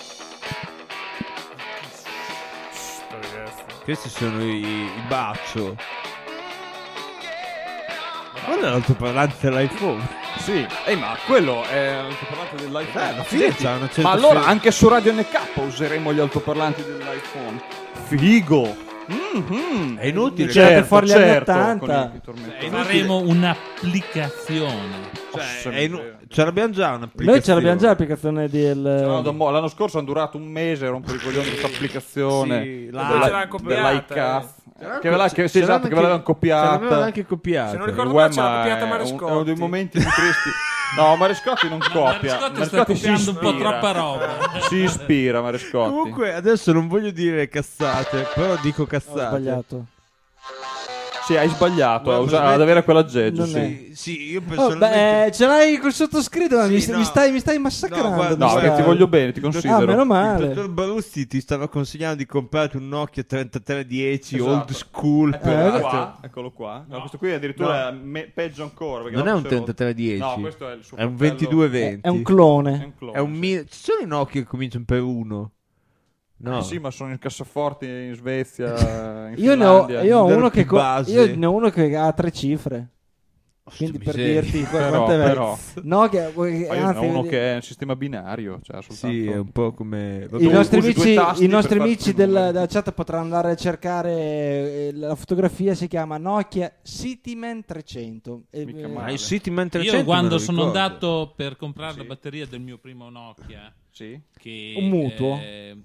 Questi sono i bacio. Quello è l'altoparlante dell'iPhone. Sì, ma quello è l'altoparlante dell'iPhone. alla fine c'ha una certa Ma allora fede. anche su Radio NK useremo gli altoparlanti dell'iPhone. Figo! È inutile. Tirate fuori gli anni certo, 80. con i tormentori. Faremo un'applicazione. Ce l'abbiamo già un'applicazione. Noi ce l'abbiamo già l'applicazione del... L'anno scorso hanno durato un mese, rompo i coglioni di questa applicazione Sì, dell'iCAF. Che ve ce l'avevano copiata. l'avevano anche copiata. Se non ricordo Il male, ce l'ha Wemma copiata è Marescotti. uno dei momenti più tristi. No, Marescotti non copia. Marescotti sta copiando un po' troppa roba. Si ispira Marescotti. Comunque adesso non voglio dire cazzate, però dico Ho cazzate. sbagliato. Sì, hai sbagliato Guarda, ad avere quell'aggeggio. Non Sì. Sì, io Oh, personalmente... beh, ce l'hai col sottoscritto, ma Sì, mi stai massacrando. No, guarda, No, mi che stai- ti voglio bene, ti Ah, considero. meno Il male. dottor Baruzzi ti stava consigliando di comprarti un Nokia 3310 Esatto. old school. Eccolo qua. No, questo qui è addirittura peggio ancora. perché Non è un l'altro si rotto. 3310. No, questo è il suo È un fratello. 2220. È un clone. È un clone, È un sì. Ci sono i Nokia che cominciano per 1? No. Sì, ma sono in cassaforti in Svezia, in Io ne ho, Finlandia. io ho modello uno più che base. io ne ho uno che ha 3 cifre. Quindi per miseria. dirti Però, quanto è vecchio. però. No, che Ma io ne anzi, ho uno che è un sistema binario, cioè soltanto... Sì, è un po' come... i nostri usi due amici, tasti i nostri per amici farti numeri. della chat potranno andare a cercare la fotografia, si chiama Nokia Cityman 300. Mica Eh, male. il Cityman 300 Io quando me lo sono ricordo. andato per comprare Sì. la batteria del mio primo Nokia, Sì. che Un mutuo?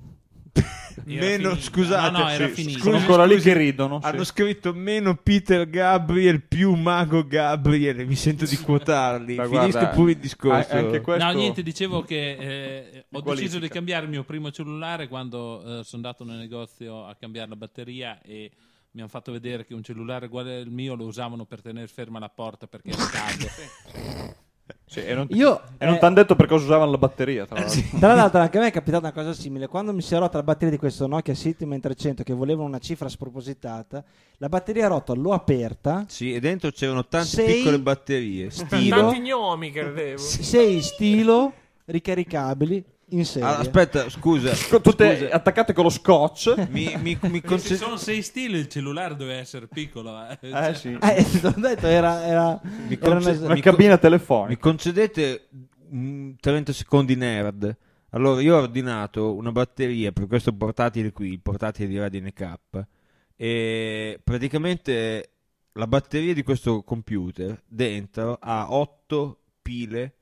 era Meno, finita. scusate, no, era Sì, finito. sono ancora lì che ridono. sì. Hanno scritto meno Peter Gabriel più Mago Gabriel. Mi sento di quotarli. Ma Finisca guarda, pure il discorso. anche questo... No, niente, dicevo che ho qualifica. deciso di cambiare il mio primo cellulare quando sono andato nel negozio a cambiare la batteria e mi hanno fatto vedere che un cellulare uguale al mio lo usavano per tenere ferma la porta perché era caldo. Sì, e non, Io, e non ti hanno detto per cosa usavano la batteria, tra l'altro. Tra l'altro anche a me è capitata una cosa simile. Quando mi si è rotta la batteria di questo Nokia Cityman 300 che volevano una cifra spropositata, la batteria rotta l'ho aperta, Sì, e dentro c'erano tante Sei- piccole batterie. stilo, Tanti gnomi, credevo. 6 stilo ricaricabili in serie. Ah, aspetta, scusa. Tutte scusa. attaccate con lo scotch. Mi Se conce- sono 6 stili, il cellulare doveva essere piccolo. Sì. L'ho detto, era Una cabina mi telefonica. concedete 30 secondi nerd. Allora, io ho ordinato una batteria per questo portatile qui, il portatile di Radio NK, e praticamente la batteria di questo computer dentro ha 8 pile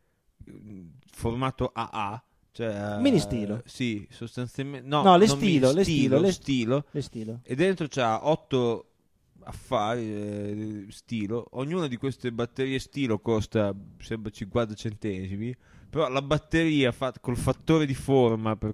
formato AA. Cioè, Mini stilo. Sì, sostanzialmente. No, No, le non stilo, mini, le stilo, le- stilo. le stilo. E dentro c'ha 8 affari stilo. Ognuna di queste batterie stilo costa sembra 50 centesimi. Però la batteria col fattore di forma per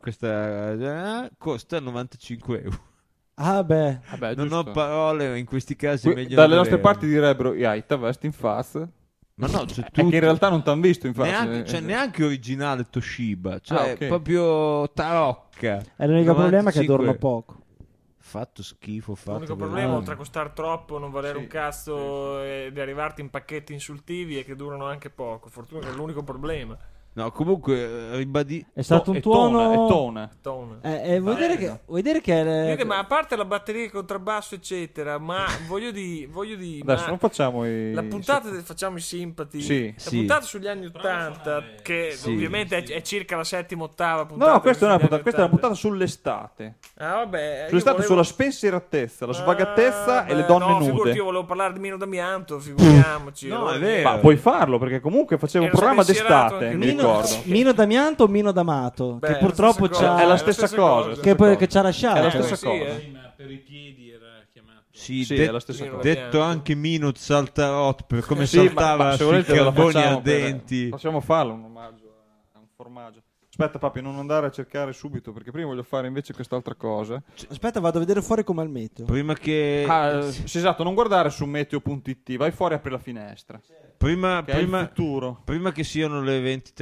questa costa 95 euro. Ah beh, Vabbè, Non giusto. ho parole, in questi casi è meglio Dalle non nostre avere. parti direbbero "Ia, ti vesti in face". Ma no, c'è È tutto. che in realtà non ti hanno visto in face. Neanche, cioè, neanche originale Toshiba, cioè ok. proprio tarocca. è l'unico problema che 95. durano poco. Fatto schifo, fatto L'unico veramente. problema, oltre a costare troppo, non valere Sì, un cazzo e di arrivarti in pacchetti insultivi, è che durano anche poco. Fortuna che è l'unico problema. No, comunque È stato un È tuono. tona. Tone. Vuoi dire che Vedete, ma a parte la batteria di contrabbasso, eccetera, ma voglio dire, Adesso ma non facciamo i... la puntata facciamo i simpati. Sì. La Sì. puntata sugli anni 80, che Sì. ovviamente è circa la settima, ottava puntata. No, questa, è una sugli puntata, anni questa è una 80. puntata sull'estate. Ah, vabbè. io Sull'estate, volevo- sulla spensieratezza, la svagatezza e le donne no, nude. figurati, io volevo parlare di Mino D'Amianto, figuriamoci. No, Allora, è vero. Ma puoi farlo perché comunque facevo un Era programma spensierato d'estate, anche mi lui. ricordo. Mino D'Amianto o Mino D'Amato? Beh, che è la purtroppo stessa cosa. c'ha. È la stessa cosa. Che ci ha lasciato. È la Eh, stessa sì, cosa. Ma per i piedi era chiamato. Sì, Sì, è la stessa Mino cosa. detto anche Minut Saltarot per come Sì, saltava se sui volete ve la carboni facciamo ardenti. possiamo farlo un omaggio a un formaggio. Aspetta papi, non andare a cercare subito perché prima voglio fare invece quest'altra cosa. Aspetta, vado a vedere fuori com'è il meteo. Prima che Sì, esatto, non guardare su meteo.it, vai fuori e apri la finestra. prima, Che è il prima, futuro. prima che siano le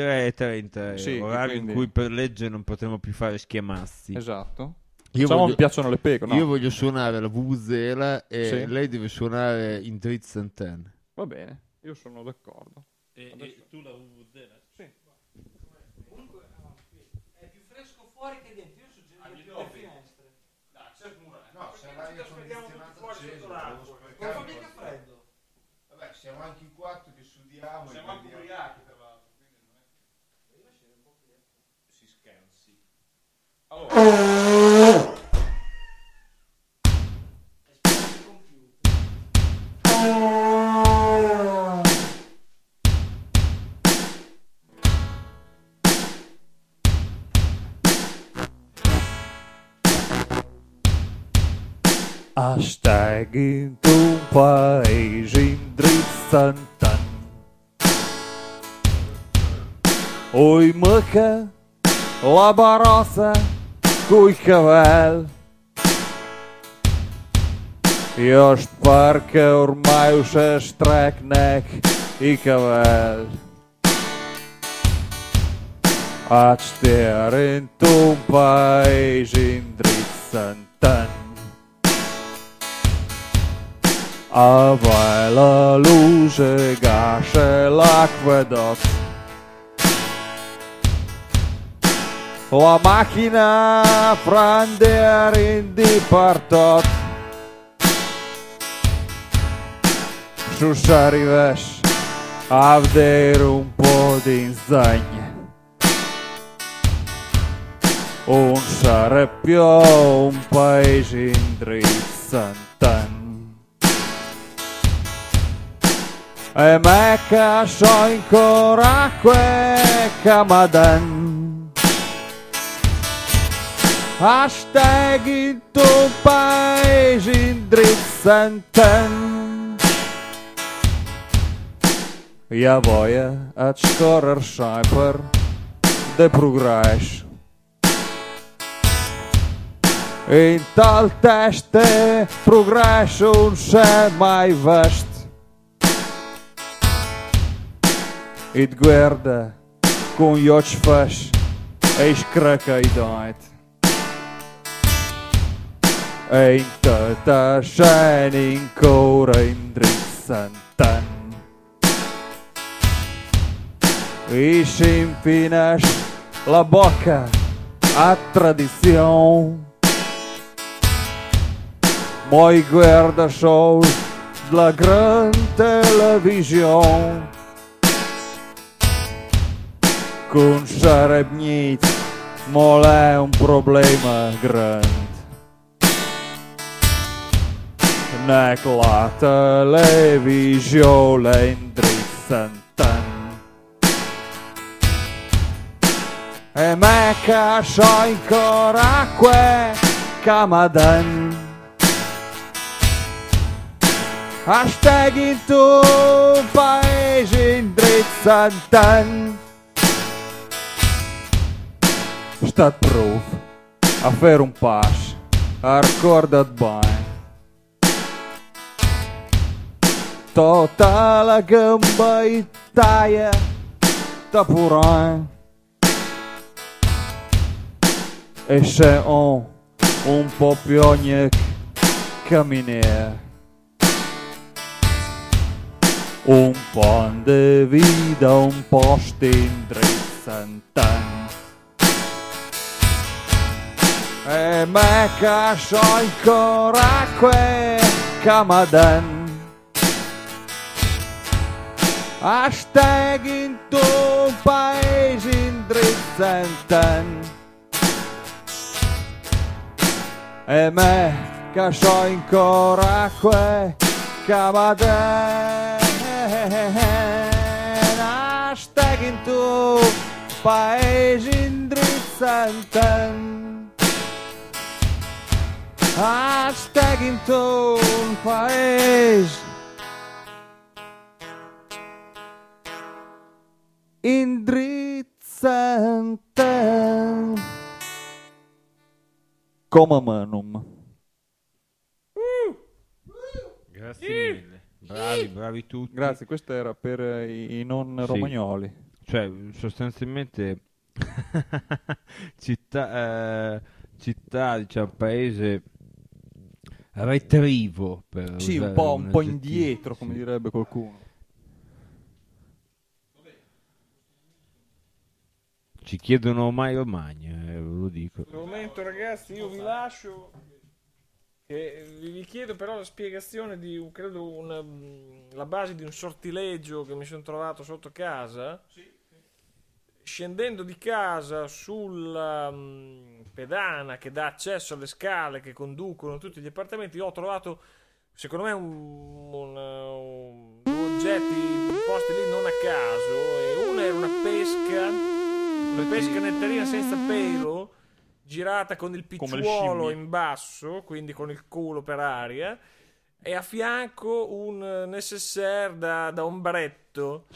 23:30, Sì, orario quindi- in cui per legge non potremo più fare schiamazzi. Esatto. Io Diciamo voglio- mi piacciono le pecore, no? Io voglio suonare la vuvuzela e Sì. lei deve suonare in Dritz Antenna. Va bene, io sono d'accordo. E tu la VVD? È più fresco fuori che dentro. Io suggerirei le finestre. Non fa mica freddo. siamo anche in 4 che studiamo. Siamo anche ubriachi, tra l'altro. Si scherzi. Allora. Hashtag into un paese indrizzantan. Oi măcă la barossa coi caval. Io spar che ormai se strecnec i caval. A stare into un paese indrizzantan. Avai la luce, gasce l'acquedotto. La macchina prende in partot. Su s'arrives a vedere un po' di insegna. Non sarebbe più un paese indrizzantan. E me che so ancora que camadan. Hashtag in tuo paese indrizzantan. Ja voia a scorrer sempre de progresso. In tal teste progresso non s'è mai vest. E te guarda com gli occhi fasci e scracca i denti. E in tutta scena ancora indrizzantan. E si infinas la bocca a tradizione. Moi guarda solo la gran televisione. Non sarebbe niente, ma è un problema grande. Nek la televisione indrizzantan. E me che so ancora que camadan. Hashtag in tuo paese indrizzantan. Stat proof a fare un passo, a ricordat bene. Tutta la gamba Italia da puran. E se un po' più camminare. Un po' di vita, un posto indrizzantan. E me che so ancora que camadan. Hashtag in tuo paese indrizzantan. E me che so ancora que camadan. Hashtag in tuo paese indrizzantan. Hashtag in tuo paese indrizzantan. Come manum. Grazie mille. Bravi tutti. Grazie, questo era per i non romagnoli. Cioè, sostanzialmente città, diciamo, paese retrivo per sì, un usare po' aggettivo. indietro, come Sì. direbbe qualcuno. Ci chiedono mai Romagna, ve lo dico. Per il momento, ragazzi, io vi lascio. Vi chiedo però la spiegazione di, credo, la base di un sortileggio che mi sono trovato sotto casa. Scendendo di casa sulla pedana che dà accesso alle scale che conducono a tutti gli appartamenti, ho trovato, secondo me, due oggetti posti lì non a caso. E una era una pesca netterina senza pelo, girata con il picciuolo in basso, quindi con il culo per aria, e a fianco un necessaire da ombretto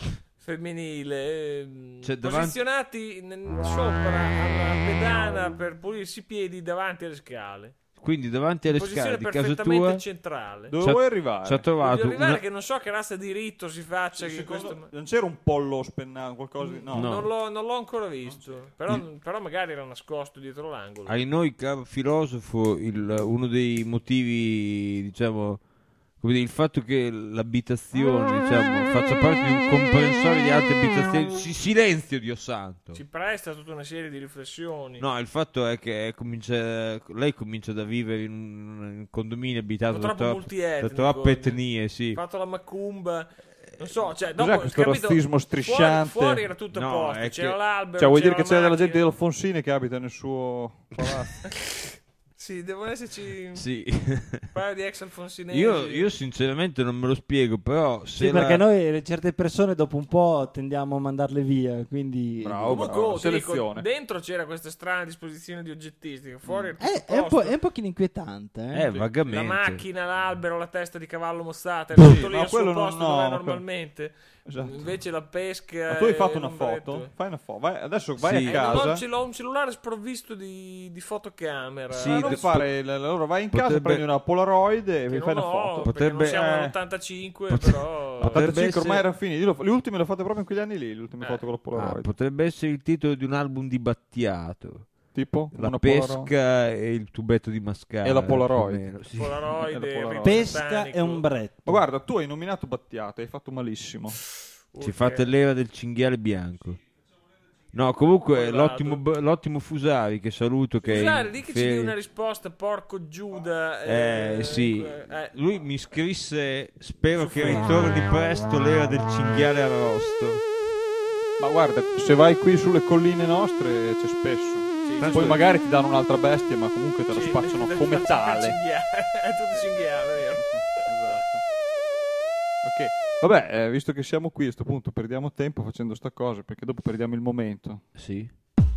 femminile, Cioè, posizionati sopra alla pedana per pulirsi i piedi davanti alle scale. Quindi davanti alle Posizione scale di casa perfettamente tua centrale. Dove vuoi arrivare? ci ha trovato Voglio arrivare una... che non so che razza di rito si faccia. Che Non c'era un pollo spennato, qualcosa di... No. Non l'ho ancora visto. Però magari era nascosto dietro l'angolo. Ai noi, caro filosofo, uno dei motivi, diciamo, come dire, il fatto che l'abitazione, diciamo, faccia parte di un comprensorio di altre abitazioni. Silenzio, Dio santo! Ci presta tutta una serie di riflessioni. No, il fatto è che lei comincia da vivere in un condominio abitato da troppe etnie, sì. Fatto la macumba. Non so, cioè, Cos'è dopo, questo capito, razzismo strisciante? Fuori era tutto a No, posto. è C'era che- l'albero. Cioè, vuoi dire c'era che c'è la della gente macchina. di Alfonsini che abita nel suo palazzo? Sì, devono esserci Sì. un paio di ex alfonsinesi. Io sinceramente non me lo spiego, però se Sì, perché noi certe persone dopo un po' tendiamo a mandarle via, quindi... Comunque, ti dico, selezione. dentro c'era questa strana disposizione di oggettistica. Fuori era tutto È a posto. un pochino inquietante. vagamente. La macchina, l'albero, la testa di cavallo mozzata, era tutto lì ma al suo quello non- posto no, dove è ma normalmente. Esatto. Invece la pesca. Ma tu hai fatto una l'ombretto. foto? Fai una foto. Adesso vai Sì. a casa. Ce l'ho un cellulare sprovvisto di fotocamera. Sì, Non fare allora vai in casa, potrebbe- prendi una Polaroid e Che vi fai non una ho, foto. perché non Potrebbe- siamo all'85, però. 85 essere- ormai erano finiti. Le ultime le ho fatte proprio in quegli anni lì. Le ultime foto con la Polaroid. potrebbe essere il titolo di un album di Battiato. Tipo La una pesca Polaroid. e il tubetto di mascara. E la Polaroid. più o meno, sì. Polaroid, È la Polaroid. Pesca e ombretto. Ma guarda, tu hai nominato Battiato, hai fatto malissimo. Ci fate l'era del cinghiale bianco. No, comunque Poi vado. l'ottimo Fusari, che saluto, che Scusate, lì che ci dia una risposta, porco Giuda. sì. Lui mi scrisse: spero che ritorni presto l'era del cinghiale arrosto. Ma guarda, se vai qui sulle colline nostre c'è spesso. Poi magari ti danno un'altra bestia, ma comunque te la spacciano come tale. È tutto cinghiale, vero? Ok, vabbè, visto che siamo qui a sto punto perdiamo tempo facendo sta cosa, perché dopo perdiamo il momento. Sì.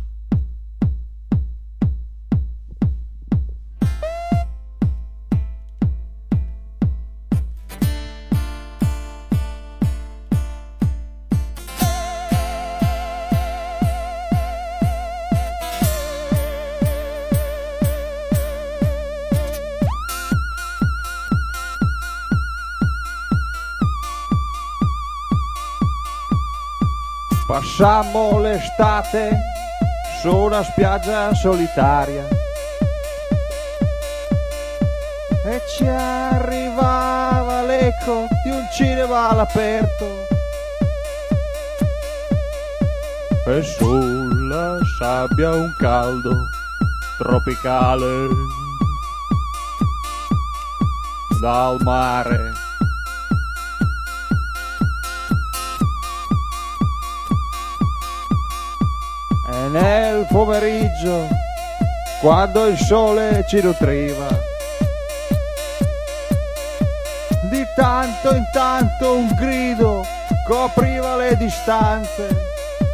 Passammo l'estate su una spiaggia solitaria e ci arrivava l'eco di un cinema all'aperto e sulla sabbia un caldo tropicale dal mare. E nel pomeriggio, quando il sole ci nutriva, di tanto in tanto un grido copriva le distanze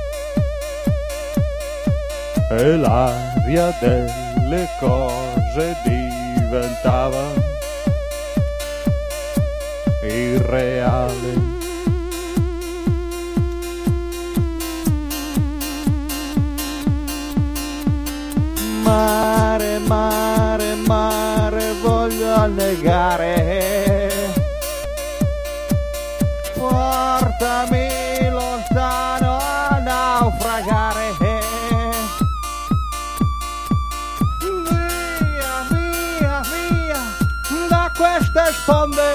e l'aria delle cose diventava irreale. Mare, mare, mare, voglio annegare. Portami lontano a naufragare. Via, via, via, da queste sponde.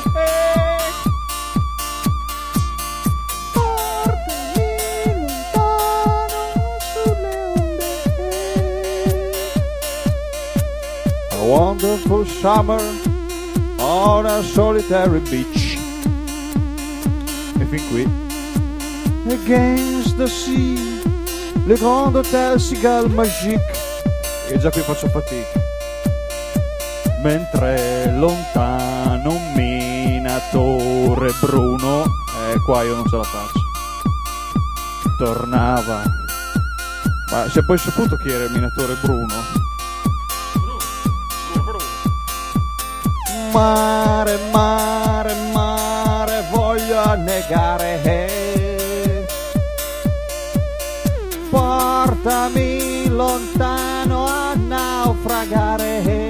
Portami lontano sulle onde. A wonderful summer on a solitary beach. E fin qui. Against the sea, le grand hôtel Cigale Magique. E già qui faccio fatica. Mentre lontano un minatore bruno, qua io non ce la faccio, tornava. Ma si è poi saputo chi era il minatore bruno? Mare, mare, mare, voglio annegare, portami lontano a naufragare.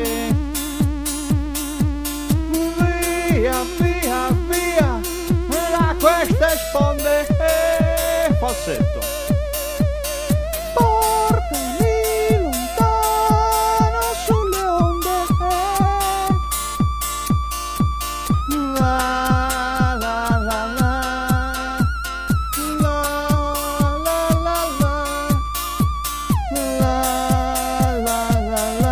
Via, via, via da queste sponde. Falsetto. Portami lontano sulle onde. La la la la. La la la la. La la la la.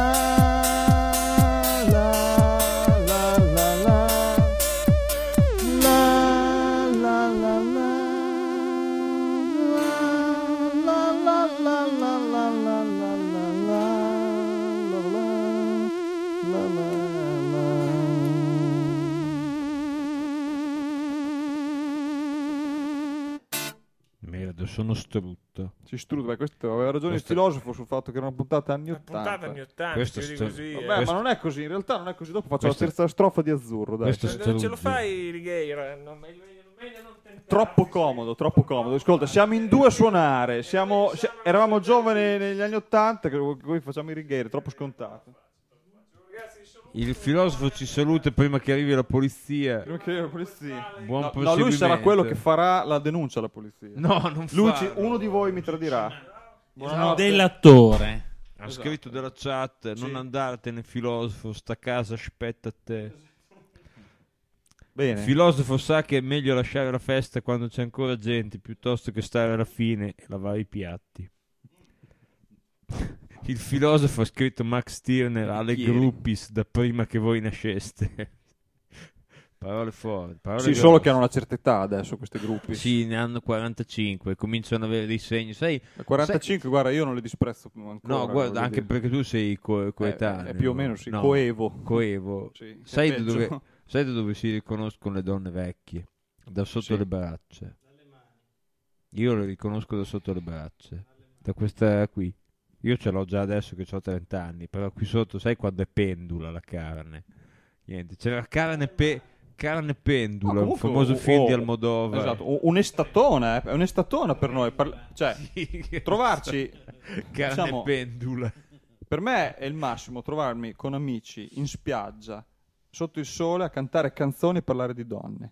Merda, sono strutto. Si strutto, questo aveva ragione il filosofo sul fatto che era una puntata anni 80. Puntata anni 80, Questo si vede sto- così. Vabbè, ma non è così, in realtà non è così. Dopo faccio Questo- la terza strofa di Azzurro, dai. Questo Se ce lo fai, Righeira, meglio non tentare. Troppo comodo, troppo comodo. Ascolta, siamo in due a suonare. Eravamo giovani negli anni 80, che poi facciamo i righieri, troppo scontato. Il filosofo ci saluta prima che arrivi la polizia. Prima che arrivi la polizia. Buon No, lui proseguimento. sarà quello che farà la denuncia alla polizia. No, non Lui farlo. uno di voi mi tradirà. Buonanotte. Dell'attore. Ha scritto della chat, non andartene filosofo, sta a casa, aspetta a te. Bene. Il filosofo sa che è meglio lasciare la festa quando c'è ancora gente piuttosto che stare alla fine e lavare i piatti. Il filosofo ha scritto Max Stirner alle groupies da prima che voi nasceste. Parole forti. Parole Sì, grosse. solo che hanno una certa età adesso questi gruppi. Sì, ne hanno 45, cominciano ad avere dei segni. Sai, A 45, guarda, io non li disprezzo ancora. no, guarda, voglio anche dire. perché tu sei coetaneo. più o meno sì, No, coevo. Coevo. Sì, Sai è da peggio. dove si riconoscono le donne vecchie? Da sotto Sì. le braccia. Io le riconosco da sotto le braccia. Da questa qui. Io ce l'ho già adesso che ho 30 anni, però qui sotto sai quando è pendula la carne. Niente, c'è la carne pendula, No, un comunque, famoso film di Almodovar. Esatto, un'estatona, è un'estatona per noi. Cioè, Sì, trovarci, carne diciamo, pendula. per me è il massimo trovarmi con amici in spiaggia, sotto il sole, a cantare canzoni e parlare di donne.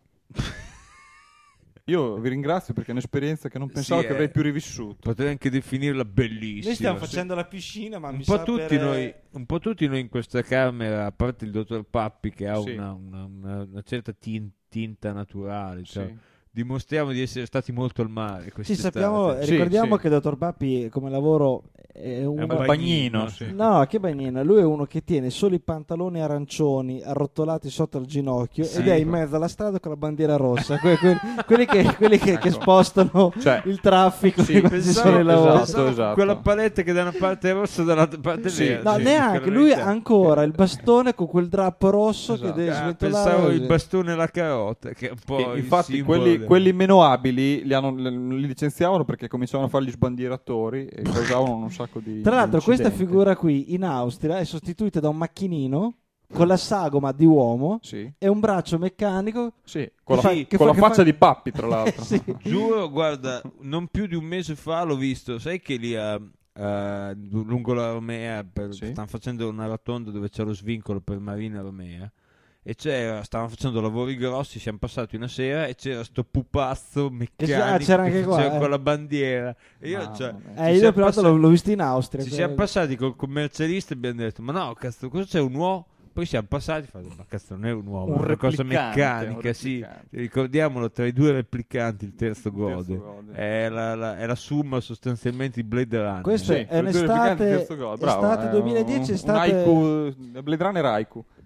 Io vi ringrazio perché è un'esperienza che non pensavo che avrei più rivissuto. Potrei anche definirla bellissima. Noi stiamo facendo la piscina, ma mi un po' sa tutti per... un po' tutti noi in questa camera, a parte il dottor Pappi che ha Sì. una certa tinta naturale, cioè, Sì. dimostriamo di essere stati molto al mare Sì, quest'estate. sappiamo, Sì, ricordiamo sì. che il dottor Pappi come lavoro è uno... un bagnino, sì. No, che bagnino, lui è uno che tiene solo i pantaloni arancioni arrotolati sotto al ginocchio Sì. ed è in mezzo alla strada con la bandiera rossa, quelli che Ecco. spostano Cioè, il traffico sì, quando ci sono i lavori. esatto. Quella paletta che da una parte è rossa e dall'altra parte è Sì. verde. No, Sì, neanche, per la lui verità. ha ancora il bastone con quel drappo rosso Esatto. che deve sventolare. Pensavo il così. bastone e la carota, che è un po' il Infatti simbolo quelli meno abili li licenziavano perché cominciavano a fare gli sbandieratori e causavano un sacco di Tra l'altro questa incidenti. figura qui in Austria è sostituita da un macchinino con la sagoma di uomo Sì, e un braccio meccanico sì, con, fa- la, che con fa- la che faccia fa- di Pappi tra l'altro. Sì. Giuro, guarda, non più di un mese fa l'ho visto, sai che lì lungo la Romea Sì. stanno facendo una rotonda dove c'è lo svincolo per Marina Romea e stavano facendo lavori grossi, siamo passati una sera e c'era sto pupazzo meccanico c'era anche che qua, faceva con la bandiera e io, Mamma cioè, mia. Io per l'altro l'ho visto in Austria. ci siamo passati col commercialista e abbiamo detto ma no cazzo cosa c'è un uomo, poi siamo passati ma cazzo non è un uomo, Un è una cosa replicante, meccanica un sì, replicante. ricordiamolo, tra i due replicanti il terzo gode. gode. È la summa sostanzialmente di Blade Runner. Questa Sì, è per due replicanti, terzo gol. Bravo, estate 2010, un estate... haiku, Blade Runner haiku.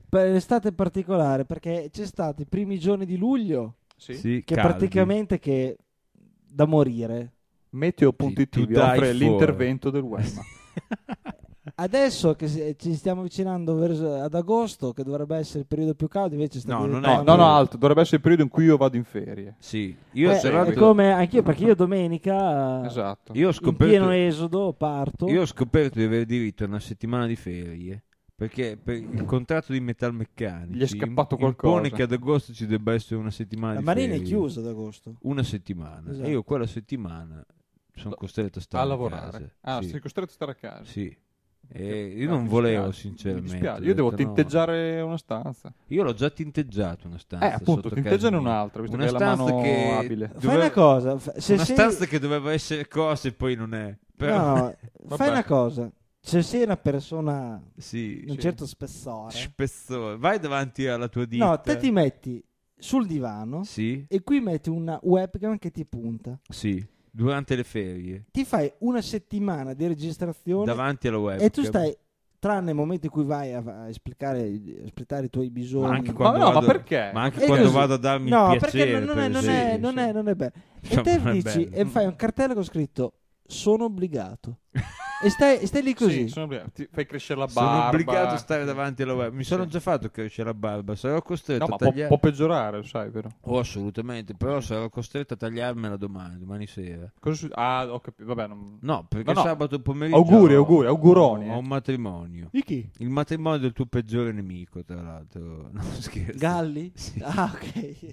L'estate è particolare perché c'è stato i primi giorni di luglio Sì, che caldi. praticamente che da morire. Meteo.it Sì, vi to die offre for. l'intervento del Wema. Adesso che ci stiamo avvicinando ad agosto, che dovrebbe essere il periodo più caldo, invece sta No, non è diventando- No, altro, dovrebbe essere il periodo in cui io vado in ferie. Sì, io, è tra l'altro- come anch'io, perché io domenica Esatto. io ho in pieno scoperto, esodo parto. io ho scoperto di avere diritto a una settimana di ferie perché per il contratto di metalmeccanici Gli è scappato impone qualcosa. che ad agosto ci debba essere una settimana La di Marina ferie. è chiusa ad agosto. Una settimana. Esatto. E io quella settimana sono costretto a stare A lavorare. casa. Ah, Sì. sei costretto a stare a casa. Sì. E io No, non mi volevo, dispiace, sinceramente. Mi dispiace. Ho Io devo detto no. tinteggiare una stanza. Io l'ho già tinteggiato una stanza. Appunto, sotto tinteggiane casa mia. un'altra, visto Una che hai la stanza mano che abile. Fai una cosa, se una sei- stanza che doveva essere cosa e poi non è. Però... No, fai una cosa. Se sei una persona Sì, di un sì. certo spessore, Spessore. Vai davanti alla tua ditta. no, te ti metti sul divano Sì, e qui metti una webcam che ti punta. sì. Durante le ferie. Ti fai una settimana di registrazione Davanti alla webcam. e tu stai, tranne il momento in cui vai a esplicare i tuoi bisogni. Ma anche Ma quando no, ma vado, perché? Ma anche E quando così. vado a darmi No, il piacere. perché non è bello. E Insomma, te non è dici, bello. e fai un cartello con scritto sono obbligato. E stai lì così. Sì, sono obbligato. Ti fai crescere la Sono barba. obbligato a stare davanti alla web. Mi sono già fatto crescere la barba. Sarò costretto No, ma a può, tagliare. può peggiorare, lo sai, vero? Oh, assolutamente. Però sarò costretto a tagliarmela domani sera. Ah, ho capito. Vabbè, non... No, perché No, no. sabato pomeriggio. Auguri, ho auguroni. un matrimonio. Di chi? Il matrimonio del tuo peggiore nemico, tra l'altro. No, scherzo. Galli? Sì. Ah, ok.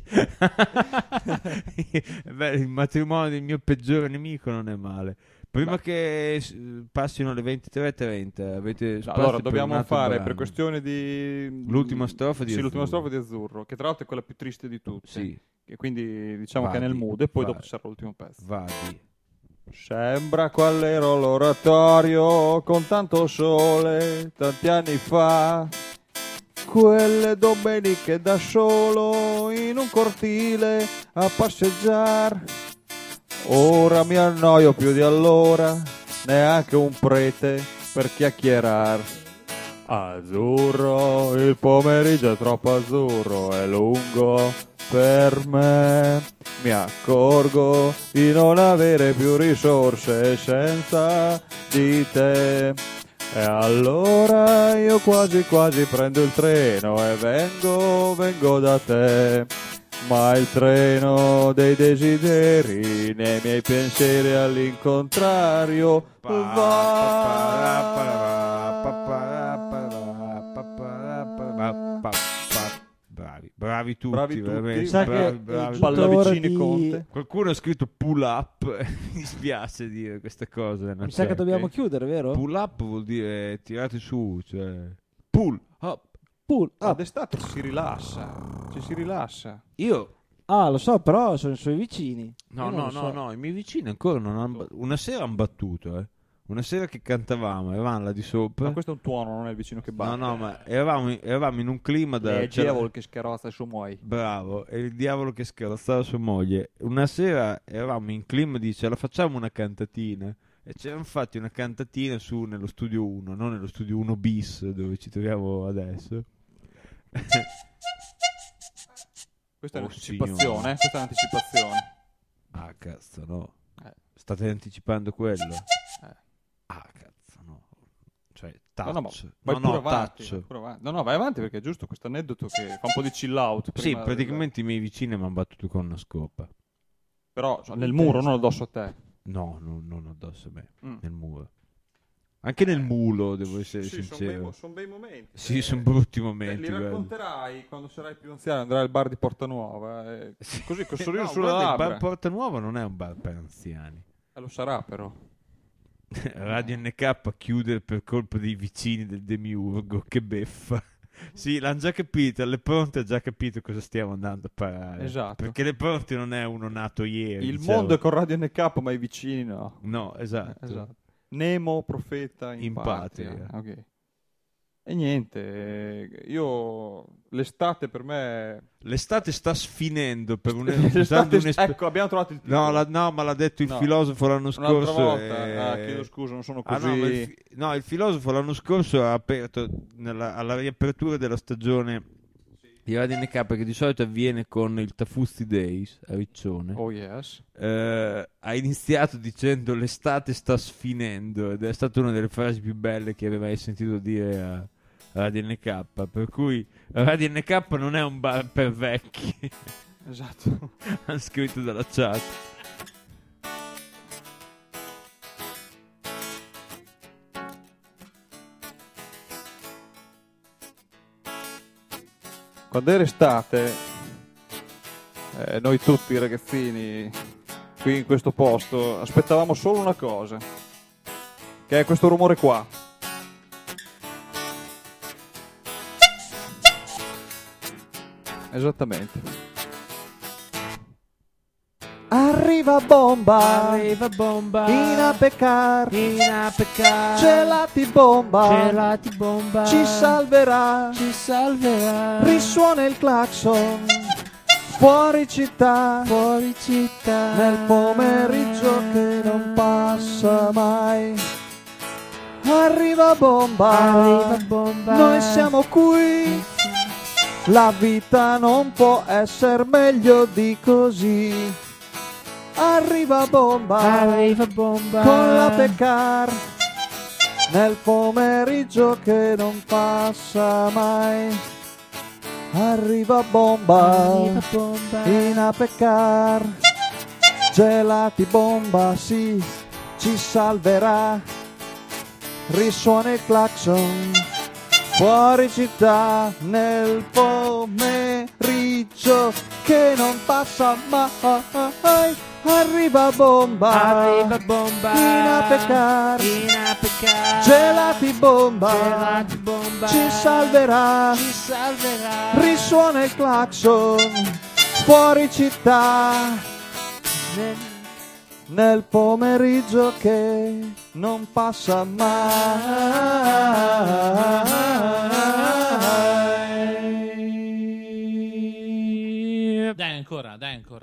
Beh, il matrimonio del mio peggiore nemico non è male. Prima che passino le 23:30, avete spazio Allora, per dobbiamo un altro fare brano? per questione di L'ultima strofa di Sì, l'ultima Azzurro. strofa di Azzurro, che tra l'altro è quella più triste di tutte. Sì, E quindi diciamo che è Vadi, nel mood e poi vai. dopo sarà l'ultimo pezzo. vadi. Sembra quell'ero l'oratorio con tanto sole tanti anni fa. Quelle domeniche da solo in un cortile a passeggiar. Ora mi annoio più di allora, neanche un prete per chiacchierar. Azzurro, il pomeriggio è troppo azzurro, è lungo per me. Mi accorgo di non avere più risorse senza di te. E allora io quasi quasi prendo il treno e vengo da te. Ma il treno dei desideri nei miei pensieri all'incontrario Bravi tutti, Bravi tutti. veramente, Sa che bravi, è bravi. giunta Pallavicini ora di- Conte. Qualcuno ha scritto pull up. Mi dispiace dire queste cose. Mi sa che dobbiamo chiudere, vero? Pull up vuol dire tirate su, cioè pull up. Pull Ah, up. d'estate ci si rilassa. Io Ah, lo so, però sono i suoi vicini. no, Io non no, lo so. no, i miei vicini ancora non hanno una sera hanno battuto, Una sera che cantavamo, eravamo là di sopra. Ma questo è un tuono, non è il vicino che batte. No, ma eravamo in un clima da È il c'era- diavolo che scarrozza su muoi. Bravo, è il diavolo che scarozzava sua moglie. Una sera eravamo in clima di ce la facciamo una cantatina. E ci eravamo fatti una cantatina su nello studio 1, non nello studio 1 bis dove ci troviamo adesso. Questa è Oh, un'anticipazione, signore. questa è un'anticipazione. Ah, cazzo, no. Eh. State anticipando quello? Ah, cazzo, no. Cioè, touch. No, ma vai No, pure no, avanti, touch. vai pure avanti. No, vai avanti perché è giusto questo aneddoto che fa un po' di chill out. Sì, prima praticamente i miei vicini mi hanno battuto con una scopa. Però nel muro, non addosso a te. No, non addosso a me, Mm. nel muro. Anche nel mulo, devo essere Sì, sincero. sono bei momenti. Sì, sono brutti Li momenti. guarda. racconterai quando sarai più anziano, andrai al bar di Porta Nuova. Così, col sorriso No, sulla guarda, il labbra. bar Porta Nuova non è un bar per anziani. Lo sarà però. Radio NK chiude per colpa dei vicini del Demiurgo, che beffa. Sì, l'hanno già capito, alle pronte ha già capito cosa stiamo andando a parare. Esatto. Perché le pronte non è uno nato ieri. Il diciamo. mondo è con Radio NK, ma i vicini no. No, esatto. Esatto. Nemo, profeta in In patria. patria. Ok. E niente, io l'estate per me... L'estate sta sfinendo per ecco, abbiamo trovato il titolo. No, ma l'ha detto il filosofo l'anno Un'altra scorso. volta. Chiedo scusa, non sono così... No, il filosofo l'anno scorso ha aperto alla riapertura della stagione di Radio NK, che di solito avviene con il Tafuzzi Days a Riccione. Oh yes. Ha iniziato dicendo l'estate sta sfinendo, ed è stata una delle frasi più belle che avevo mai sentito dire a Radio NK, per cui Radio NK non è un bar per vecchi. Esatto. Hanno scritto dalla chat. Quando era estate, noi tutti ragazzini qui in questo posto aspettavamo solo una cosa, che è questo rumore qua. Esattamente. Arriva bomba, in a peccar, gelati bomba, ci salverà, risuona il clacson, fuori città, nel pomeriggio che non passa mai. Arriva bomba, noi siamo qui, la vita non può essere meglio di così. Arriva bomba, con la peccar, nel pomeriggio che non passa mai. Arriva bomba, in a peccar, gelati bomba, sì, ci salverà. Risuona il clacson, fuori città, nel pomeriggio che non passa mai. Arriva bomba, in a peccar, gelati bomba, ci salverà, risuona il clacson, fuori città, nel pomeriggio che non passa mai. Dai ancora.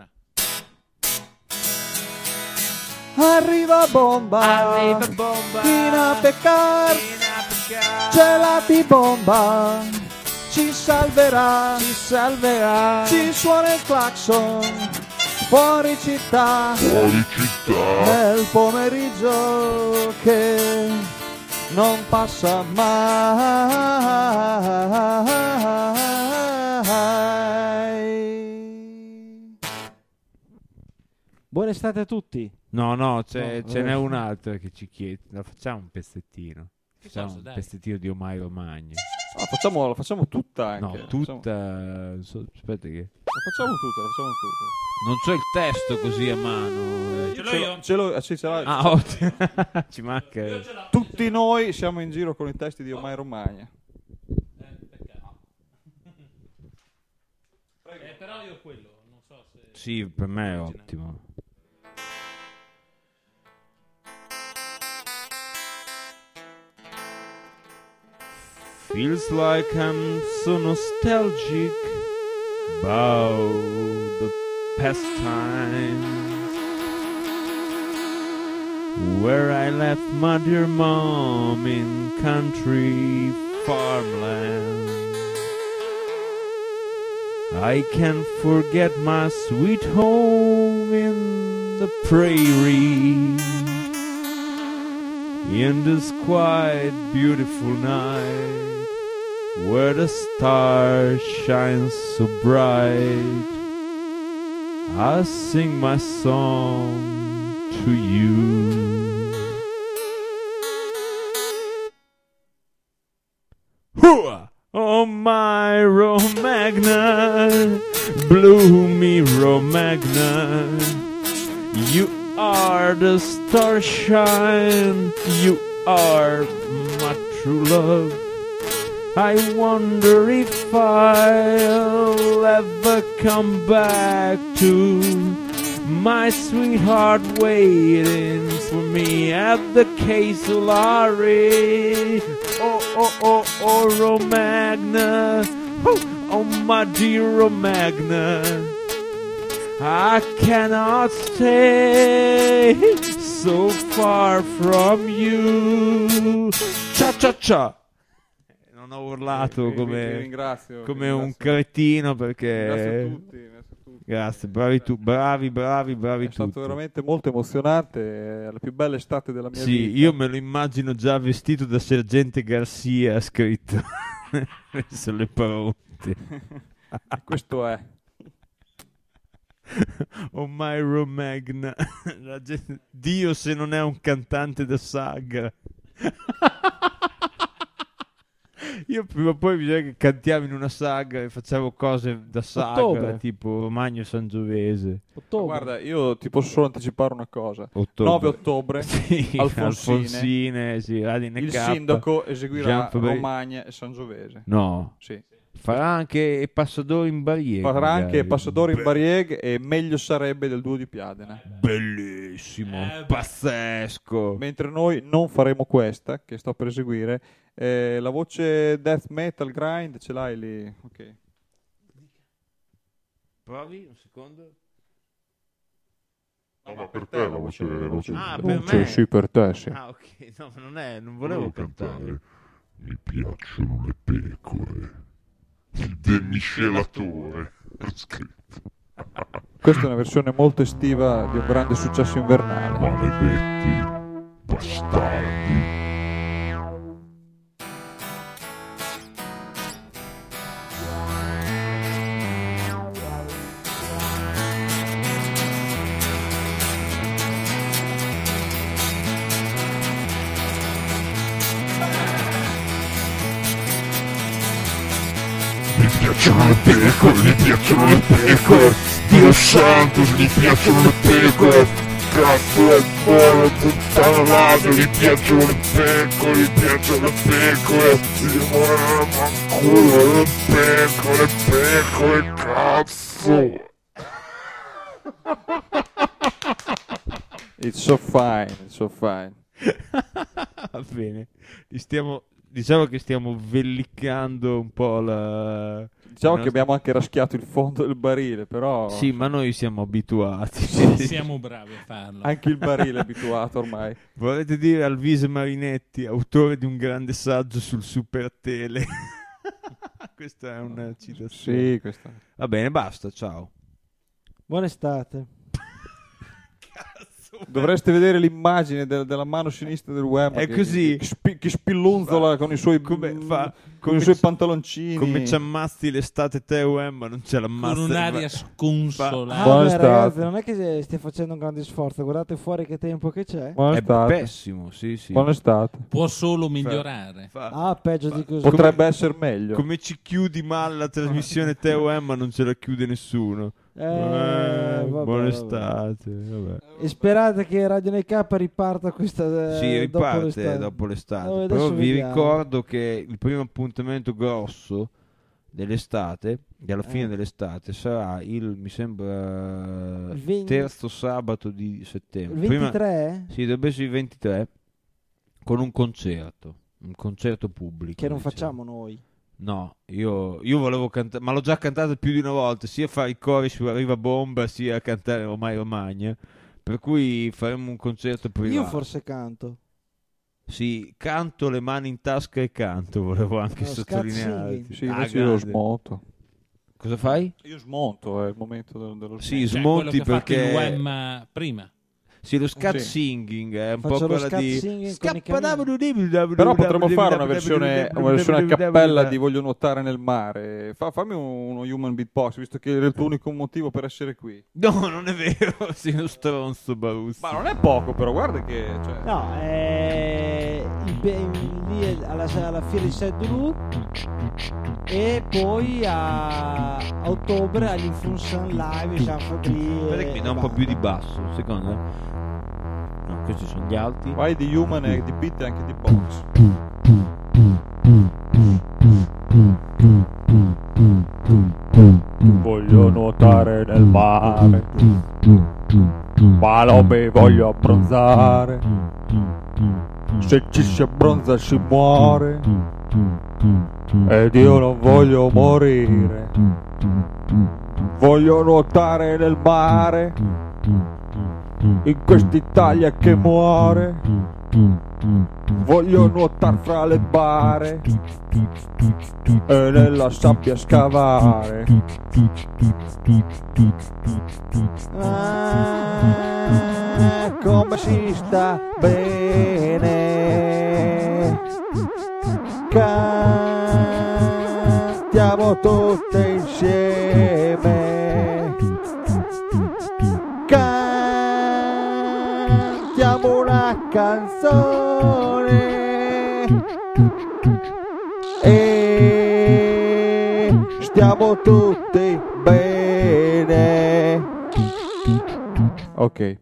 Arriva bomba, in a peccar, gelati bomba, ci salverà, ci suona il clacson, fuori città, nel pomeriggio che non passa mai. Buona estate a tutti. No, ce n'è un altro che ci chiede. La facciamo un pezzettino. Facciamo un pezzettino di Omairo Magno. La facciamo tutta anche. No, tutta. Aspetta che. La facciamo tutta. Non c'ho il testo così a mano. Ce l'ho. Sì, ce l'hai. Ah, ottimo. Ci manca. Tutti noi siamo in giro con i testi di Omairo Magno. Però io quello, non so se... Sì, per me è ottimo. Feels like I'm so nostalgic about the past times where I left my dear mom in country farmland. I can't forget my sweet home in the prairie, in this quiet, beautiful night, where the stars shine so bright. I'll sing my song to you. Hooah! Oh my Romagna, bloomy Romagna, you are the starshine, you are my true love. I wonder if I'll ever come back to My sweetheart waiting for me at the Casolari. Oh, Romagna. Oh, my dear Romagna. I cannot stay so far from you. Cia cia cia. Non ho urlato Ti ringrazio, come un cretino perché... Ringrazio tutti. Grazie, bravi È stato tutti. veramente molto emozionante, è la più bella estate della mia Sì, vita. io me lo immagino già vestito da sergente Garcia, scritto sulle paroti. Questo è. Oh my Romagna. Dio se non è un cantante da sagra. Io prima o poi bisogna che cantiamo in una sagra e facciamo cose da sagra, Ottobre. tipo Romagno Sangiovese. Ottobre. Guarda, io ti posso solo anticipare una cosa. Ottobre. 9 ottobre, Sì, Alfonsine, sì, Radio NK, il sindaco eseguirà Gianfabri- Romagna e Sangiovese. No, Sì. farà anche Passadori in Barriere. Farà anche magari. Passadori in Barieg e Meglio sarebbe del duo di Piadena. Bellissimo, pazzesco. Mentre noi non faremo questa, che sto per eseguire, la voce death metal grind ce l'hai lì? Ok. Provi un secondo. No, ma per te la voce Ah, la per voce, me? sì, per te, sì. Ah, ok, no, non volevo cantare. Mi piacciono le pecore. Il demiscelatore. È scritto. Questa è una versione molto estiva di un grande successo invernale. Maledetti bastardi. Mi piacciono le pecore, mi piacciono le pecore. Dio santo, mi piacciono le pecore. Cazzo è buono, puttana ladra, mi piacciono le pecore, mi piacciono le pecore. Io vorrei manculo le pecore, cazzo. It's so fine, it's so fine. Va bene, diciamo che stiamo vellicando un po' la... Diciamo che abbiamo anche raschiato il fondo del barile, però Sì, ma noi siamo abituati. Siamo bravi a farlo. anche il barile è abituato ormai. Volete dire Alvise Marinetti, autore di un grande saggio sul Super Tele? Questa è una citazione. Sì, questa. Va bene, basta, ciao. Buona estate. Dovreste vedere l'immagine della mano sinistra del web. È così. Che spillunzola con i suoi, con i suoi pantaloncini. Come ci ammazzi l'estate te ma non ce l'ammazza. Con un'aria sconsolata. Ah, Buona beh, estate. ragazzi, non è che stia facendo un grande sforzo. Guardate fuori che tempo che c'è. Buona È estate. pessimo, sì. Buona estate. Può solo migliorare. Ah, peggio di così. Potrebbe essere meglio. Come ci chiudi male la trasmissione te ma non ce la chiude nessuno. Vabbè, Buona vabbè. estate. Vabbè. E sperate che Radio NK riparta questa Sì, riparte l'estate. dopo l'estate. Oh, adesso Però vi vediamo. ricordo che il primo appuntamento grosso dell'estate, della fine dell'estate, sarà mi sembra, Il 20 terzo sabato di settembre. Il 23? Sì, dovrebbe essere il 23, con un concerto pubblico. Che non diciamo. facciamo noi. No, io volevo cantare, ma l'ho già cantato più di una volta, sia a fare i cori su Arriva Bomba, sia a cantare Ormai Romagna, per cui faremo un concerto privato. Io forse canto. Sì, canto le mani in tasca e canto, volevo anche No, sottolineare. scat Sì, invece io lo smonto. Cosa fai? Io smonto, è il momento dello Sì, Cioè, smonti quello che ha fatto il perché... Wham prima. Sì, lo scat Sì. singing è un Faccio po' lo quella scat di... singing con i Però potremmo fare una versione a cappella di Voglio nuotare nel mare. Fammi uno human beatbox, visto che era il tuo unico motivo per essere qui. No, non è vero, sei uno stronzo, Barussi. Ma non è poco, però guarda che... Cioè... No, lì alla fiera di Sedulu e poi a ottobre all'Infunsan Live Jean-Fabri. Aspetta che mi dà un po' più di basso, secondo me. No, questi sono gli alti. Vai di human e di beat e anche di box. Voglio nuotare nel mare. ma non mi voglio abbronzare. Se ci si abbronza si muore, ed io non voglio morire. Voglio nuotare nel mare, in quest'Italia che muore. Voglio nuotare fra le bare e nella sabbia scavare. Come si sta bene, cantiamo tutti insieme, cantiamo una canzone e stiamo tutti bene. Ok.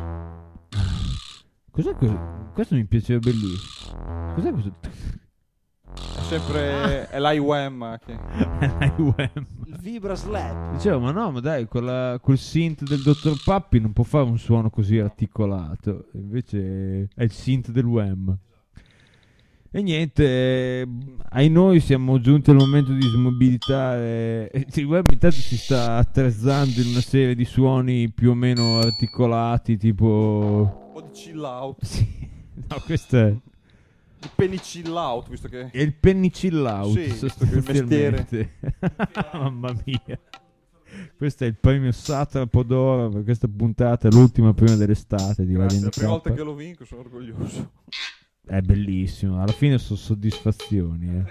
Cos'è questo? Mi piaceva bellissimo. Cos'è questo? È sempre è l'IWM che... Il Vibra Slap. Dicevo, ma no, ma dai, col synth del dottor Pappi non può fare un suono così articolato. Invece è il synth del WEM. E niente, ai noi siamo giunti al momento di smobilitare. Il WEM intanto si sta attrezzando in una serie di suoni più o meno articolati, tipo... Un po' di chill out. Sì. No, questo è... Il penny chill out, visto che... È il penny chill out, sì, sostanzialmente. Mamma mia. Questo è il premio Satrapo d'oro per questa puntata, l'ultima prima dell'estate di Radio Grazie, la prima NK. volta che lo vinco sono orgoglioso. È bellissimo, alla fine sono soddisfazioni.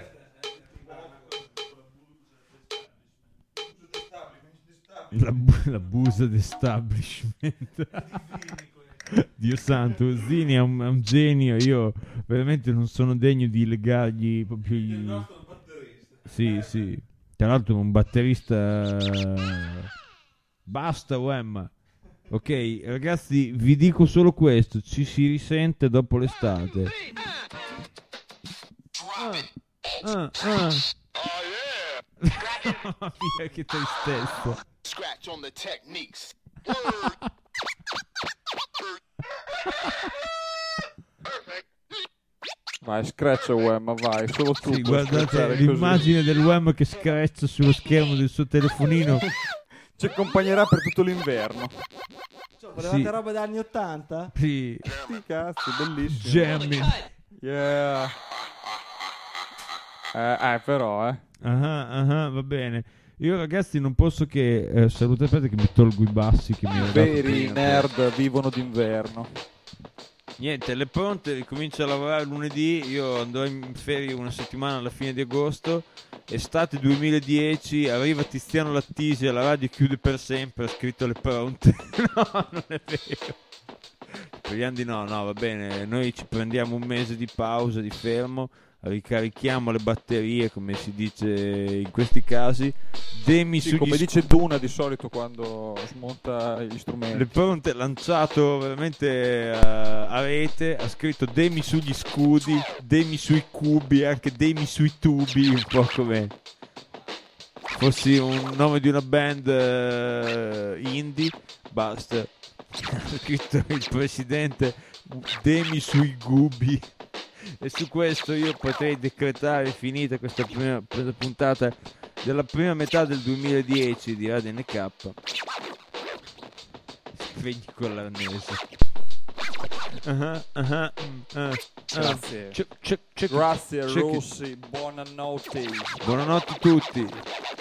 La busa d'establishment. Dio santo, Zini è un genio. Io veramente non sono degno di legargli proprio gli... Sì, sì. Tra l'altro è un batterista. Basta, Wem. Ok, ragazzi, vi dico solo questo: ci si risente dopo l'estate. Mamma mia, che tristezza. Scratch on the techniques. Vai, scratch WEM, vai, solo tu. Sì, puoi guardate scratchare l'immagine del WEM che screccia sullo schermo del suo telefonino. Ci accompagnerà per tutto l'inverno. Volevate Sì. roba degli anni 80? Sì. Sti cazzi, bellissimo. Jamming. Yeah. Però, Va bene. Io ragazzi non posso che salutare, aspetta che mi tolgo i bassi che mi hanno dato Veri prima. nerd vivono d'inverno. Niente, le pronte, ricomincio a lavorare lunedì. Io andrò in ferie una settimana alla fine di agosto. Estate 2010, arriva Tiziano Lattisi alla radio e chiude per sempre, ha scritto le pronte. No, non è vero. Speriamo di no, va bene. Noi ci prendiamo un mese di pausa, di fermo, ricarichiamo le batterie, come si dice in questi casi. Sì, come dice Duna di solito quando smonta gli strumenti. Le pronte lanciato veramente a rete, ha scritto demi sugli scudi, demi sui cubi, anche demi sui tubi, un po' come fossi un nome di una band indie. Basta, ha scritto il presidente demi sui gubi. E su questo io potrei decretare finita questa prima puntata della prima metà del 2010 di Radio NK. Svegli con l'arnese. Grazie. Check. Grazie Check. Rossi, buonanotte. Buonanotte a tutti.